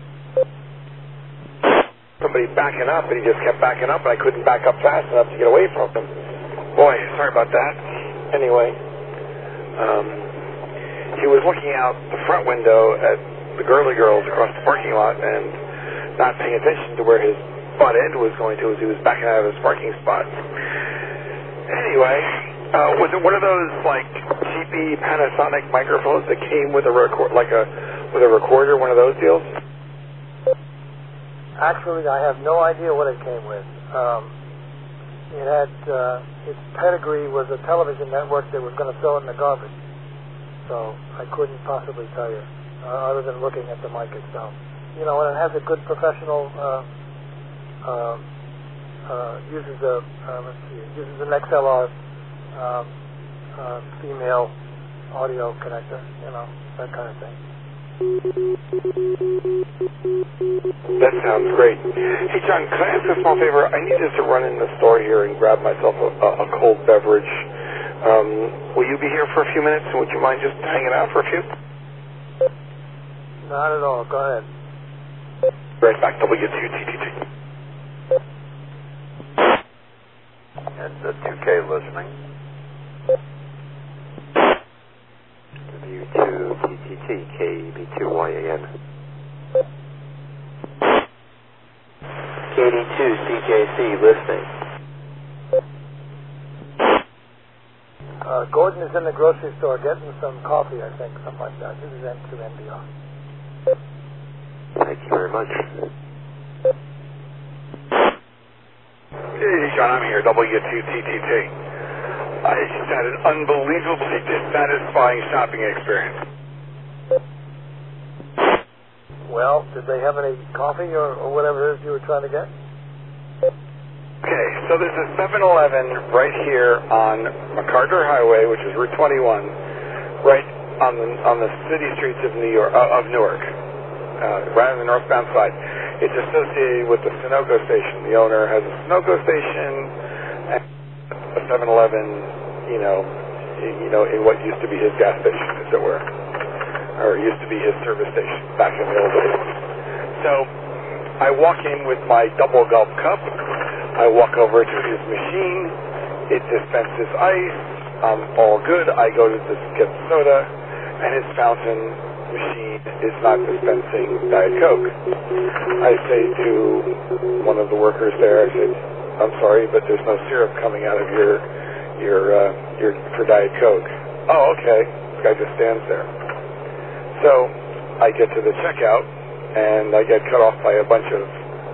somebody backing up, and he just kept backing up, and I couldn't back up fast enough to get away from him. Boy, sorry about that. Anyway, um, he was looking out the front window at the girly girls across the parking lot and not paying attention to where his butt end was going to as he was backing out of his parking spot. Anyway, uh, was it one of those like cheapy Panasonic microphones that came with a record, like a with a recorder, one of those deals? Actually, I have no idea what it came with. Um, it had uh, its pedigree was a television network that was going to throw it in the garbage, so I couldn't possibly tell you, uh, other than looking at the mic itself. You know, and it has a good professional. Uh, uh, uh, uses a uh, let's see, it uses an X L R um, uh, female audio connector. You know, that kind of thing. That sounds great. Hey, John, can I ask a small favor? I need just to run in the store here and grab myself a, a, a cold beverage. Um, will you be here for a few minutes? Would you mind just hanging out for a few? Not at all. Go ahead. Right back. W two T T T. And uh, two K listening. W two T T T, K B two Y A N. K D two C J C listening. Uh, Gordon is in the grocery store getting some coffee, I think, something like that. This is N two N B R. Thank you very much. Hey, John, I'm here, W two T T T. I just had an unbelievably dissatisfying shopping experience. Well, did they have any coffee or, or whatever it is you were trying to get? Okay, so there's a seven eleven right here on MacArthur Highway, which is Route twenty-one, right on the on the city streets of New York, uh, of Newark, uh, right on the northbound side. It's associated with the Sunoco station. The owner has a Sunoco station and a seven eleven, you know, you know, in what used to be his gas station, as it were, or used to be his service station back in the old days. So I walk in with my double gulp cup. I walk over to his machine. It dispenses ice. I'm all good. I go to this, get soda, and his fountain machine is not dispensing Diet Coke. I say to one of the workers there, I said, I'm sorry, but there's no syrup coming out of your your uh, your for Diet Coke. Oh, okay. This guy just stands there. So I get to the checkout, and I get cut off by a bunch of,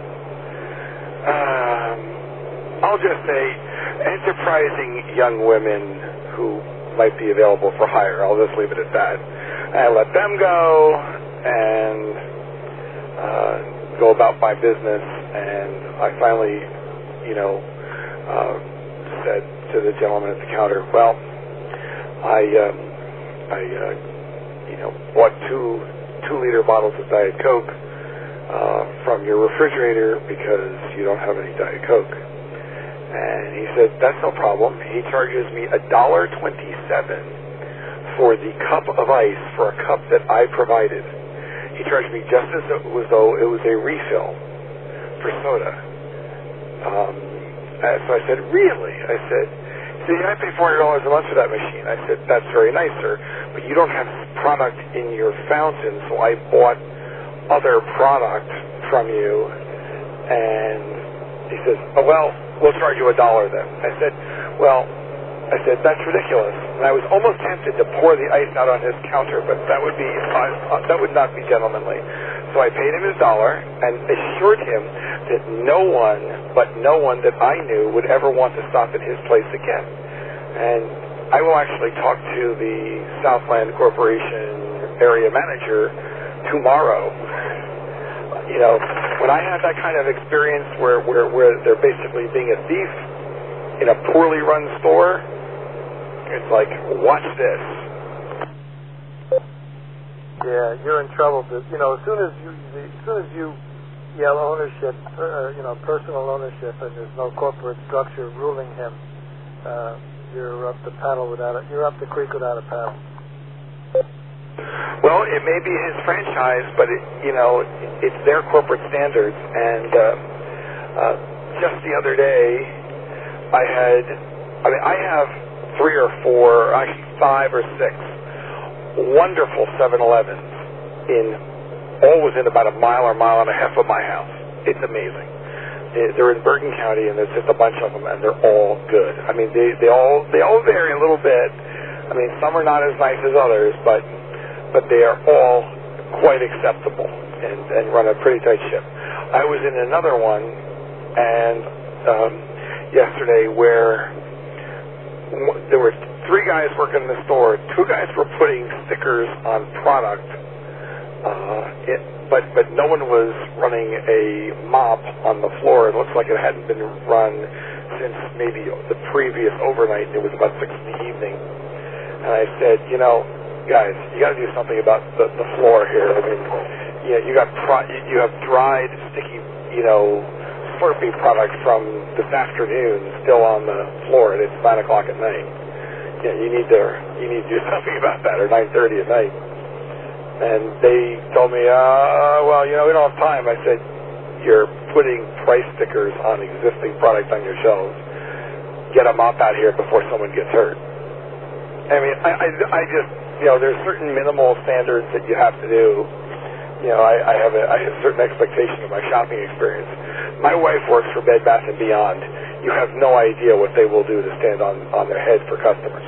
um, I'll just say, enterprising young women who might be available for hire. I'll just leave it at that. I let them go and uh, go about my business, and I finally, you know, uh, said to the gentleman at the counter, well, I, um, I, uh, you know, bought two two-liter bottles of Diet Coke uh, from your refrigerator because you don't have any Diet Coke. And he said, that's no problem. He charges me a dollar twenty-seven for the cup of ice for a cup that I provided. He charged me just as it was though it was a refill for soda. Um, and so I said, really? I said, see, I pay four hundred dollars a month for that machine. I said, that's very nice, sir, but you don't have product in your fountain, so I bought other product from you. And he says, oh, well, we'll charge you a dollar then. I said, well, I said, that's ridiculous. And I was almost tempted to pour the ice out on his counter, but that would be uh, that would not be gentlemanly. So I paid him his dollar and assured him that no one, but no one that I knew would ever want to stop at his place again. And I will actually talk to the Southland Corporation area manager tomorrow. You know, when I have that kind of experience where, where, where they're basically being a thief in a poorly run store, it's like, watch this. Yeah, you're in trouble. But, you know, as soon as you, as soon as you yell ownership, uh, you know, personal ownership, and there's no corporate structure ruling him, uh, you're up the paddle without a, you're up the creek without a paddle. Well, it may be his franchise, but it, you know, it's their corporate standards. And uh, uh, just the other day, I had, I mean, I have three or four, actually five or six wonderful seven elevens in, all within about a mile or mile and a half of my house. It's amazing. They're in Bergen County, and there's just a bunch of them, and they're all good. I mean, they, they all they all vary a little bit. I mean, some are not as nice as others, but but they are all quite acceptable and, and run a pretty tight ship. I was in another one, and um, yesterday where there were three guys working in the store. Two guys were putting stickers on product, uh, it, but but no one was running a mop on the floor. It looks like it hadn't been run since maybe the previous overnight. It was about six in the evening, and I said, you know, guys, you got to do something about the, the floor here. I mean, you know, you got pro- you have dried, sticky, you know, Slurpee product from this afternoon still on the floor, and it's nine o'clock at night. You know, you need to you need to do something about that, or nine thirty at night. And they told me, uh, well, you know, we don't have time. I said, you're putting price stickers on existing product on your shelves. Get a mop out here before someone gets hurt. I mean, I, I, I just, you know, there's certain minimal standards that you have to do. You know, I, I have a, I have a certain expectation of my shopping experience. My wife works for Bed Bath and Beyond. You have no idea what they will do to stand on, on their head for customers.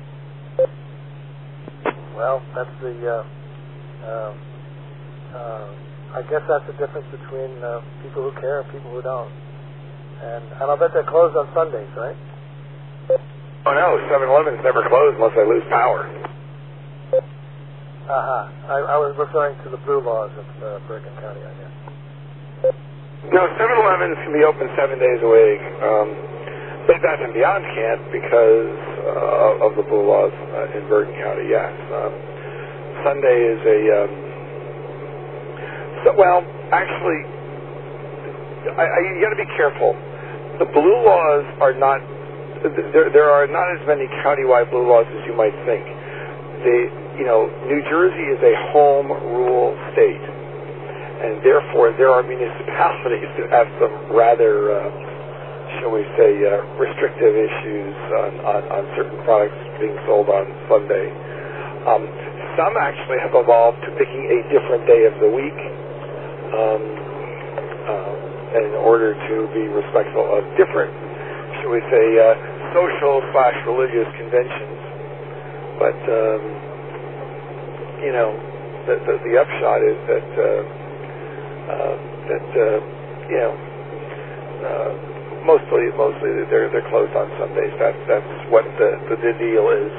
Well, that's the, uh, uh, uh, I guess that's the difference between uh, people who care and people who don't. And, and I'll bet they're closed on Sundays, right? Oh, no, seven eleven's never closed unless I lose power. Uh-huh. I, I was referring to the blue laws of uh, Bergen County, I guess. No, seven elevens can be open seven days a week. Um, Bed Bath and Beyond can't because uh, of the blue laws uh, in Bergen County, yes. Um, Sunday is a... Um, so, well, actually, I, I, you got to be careful. The blue laws are not... There, there are not as many countywide blue laws as you might think. They, you know, New Jersey is a home rule state, and therefore there are municipalities that have some rather, uh, shall we say, uh, restrictive issues on, on, on certain products being sold on Sunday. Um, some actually have evolved to picking a different day of the week um, uh, in order to be respectful of different, shall we say, uh, social slash religious conventions. But, um, you know, the, the, the upshot is that, uh, uh, that uh, you know, uh, mostly mostly they're, they're closed on Sundays. That's, that's what the, the, the deal is.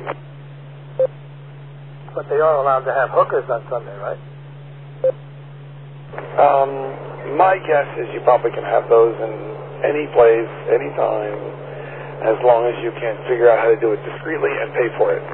But they are allowed to have hookers on Sunday, right? Um, my guess is you probably can have those in any place, any time, as long as you can figure out how to do it discreetly and pay for it.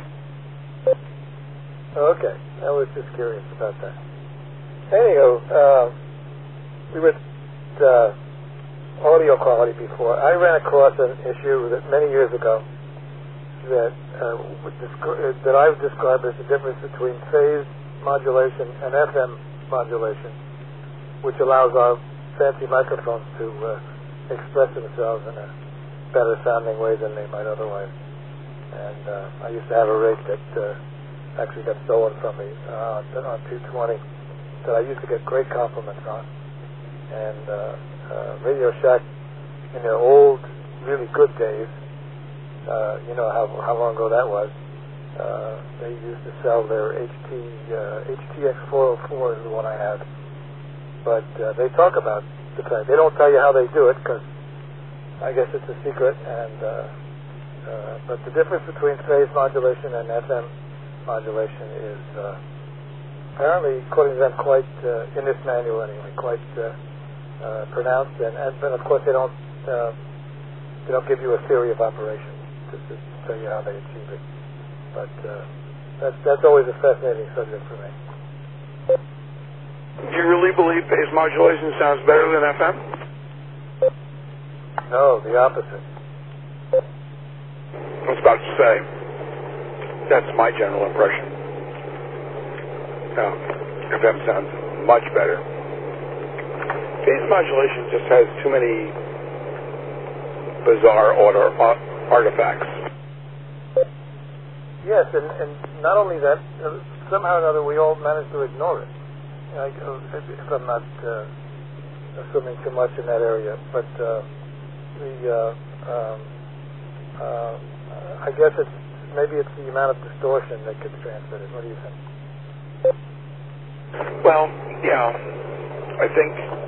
Okay, I was just curious about that. Anywho, uh, we were uh, audio quality before. I ran across an issue that many years ago that uh, would descri- uh, that I would describe as the difference between phase modulation and F M modulation, which allows our fancy microphones to uh, express themselves in a better sounding way than they might otherwise. And uh, I used to have a rig that uh, actually got stolen from me uh, on two twenty that I used to get great compliments on. And uh, uh, Radio Shack, in their old, really good days, Uh, you know how how long ago that was. Uh, they used to sell their H T uh, H T X four oh four is the one I have. But uh, they talk about the fact they don't tell you how they do it because I guess it's a secret. And uh, uh, but the difference between phase modulation and F M modulation is uh, apparently, according to them, quite uh, in this manual anyway, quite uh, uh, pronounced. And, and but of course they don't uh, they don't give you a theory of operation just to tell you how they achieve it. But uh, that's that's always a fascinating subject for me. Do you really believe phase modulation sounds better than F M? No, the opposite. I was about to say, that's my general impression. No, F M sounds much better. Phase modulation just has too many bizarre order, uh, artifacts. Yes, and, and not only that, uh, somehow or another we all manage to ignore it. I, if, if I'm not uh, assuming too much in that area, but uh, the uh, um, uh, I guess it's maybe it's the amount of distortion that gets transmitted. What do you think? Well, yeah, I think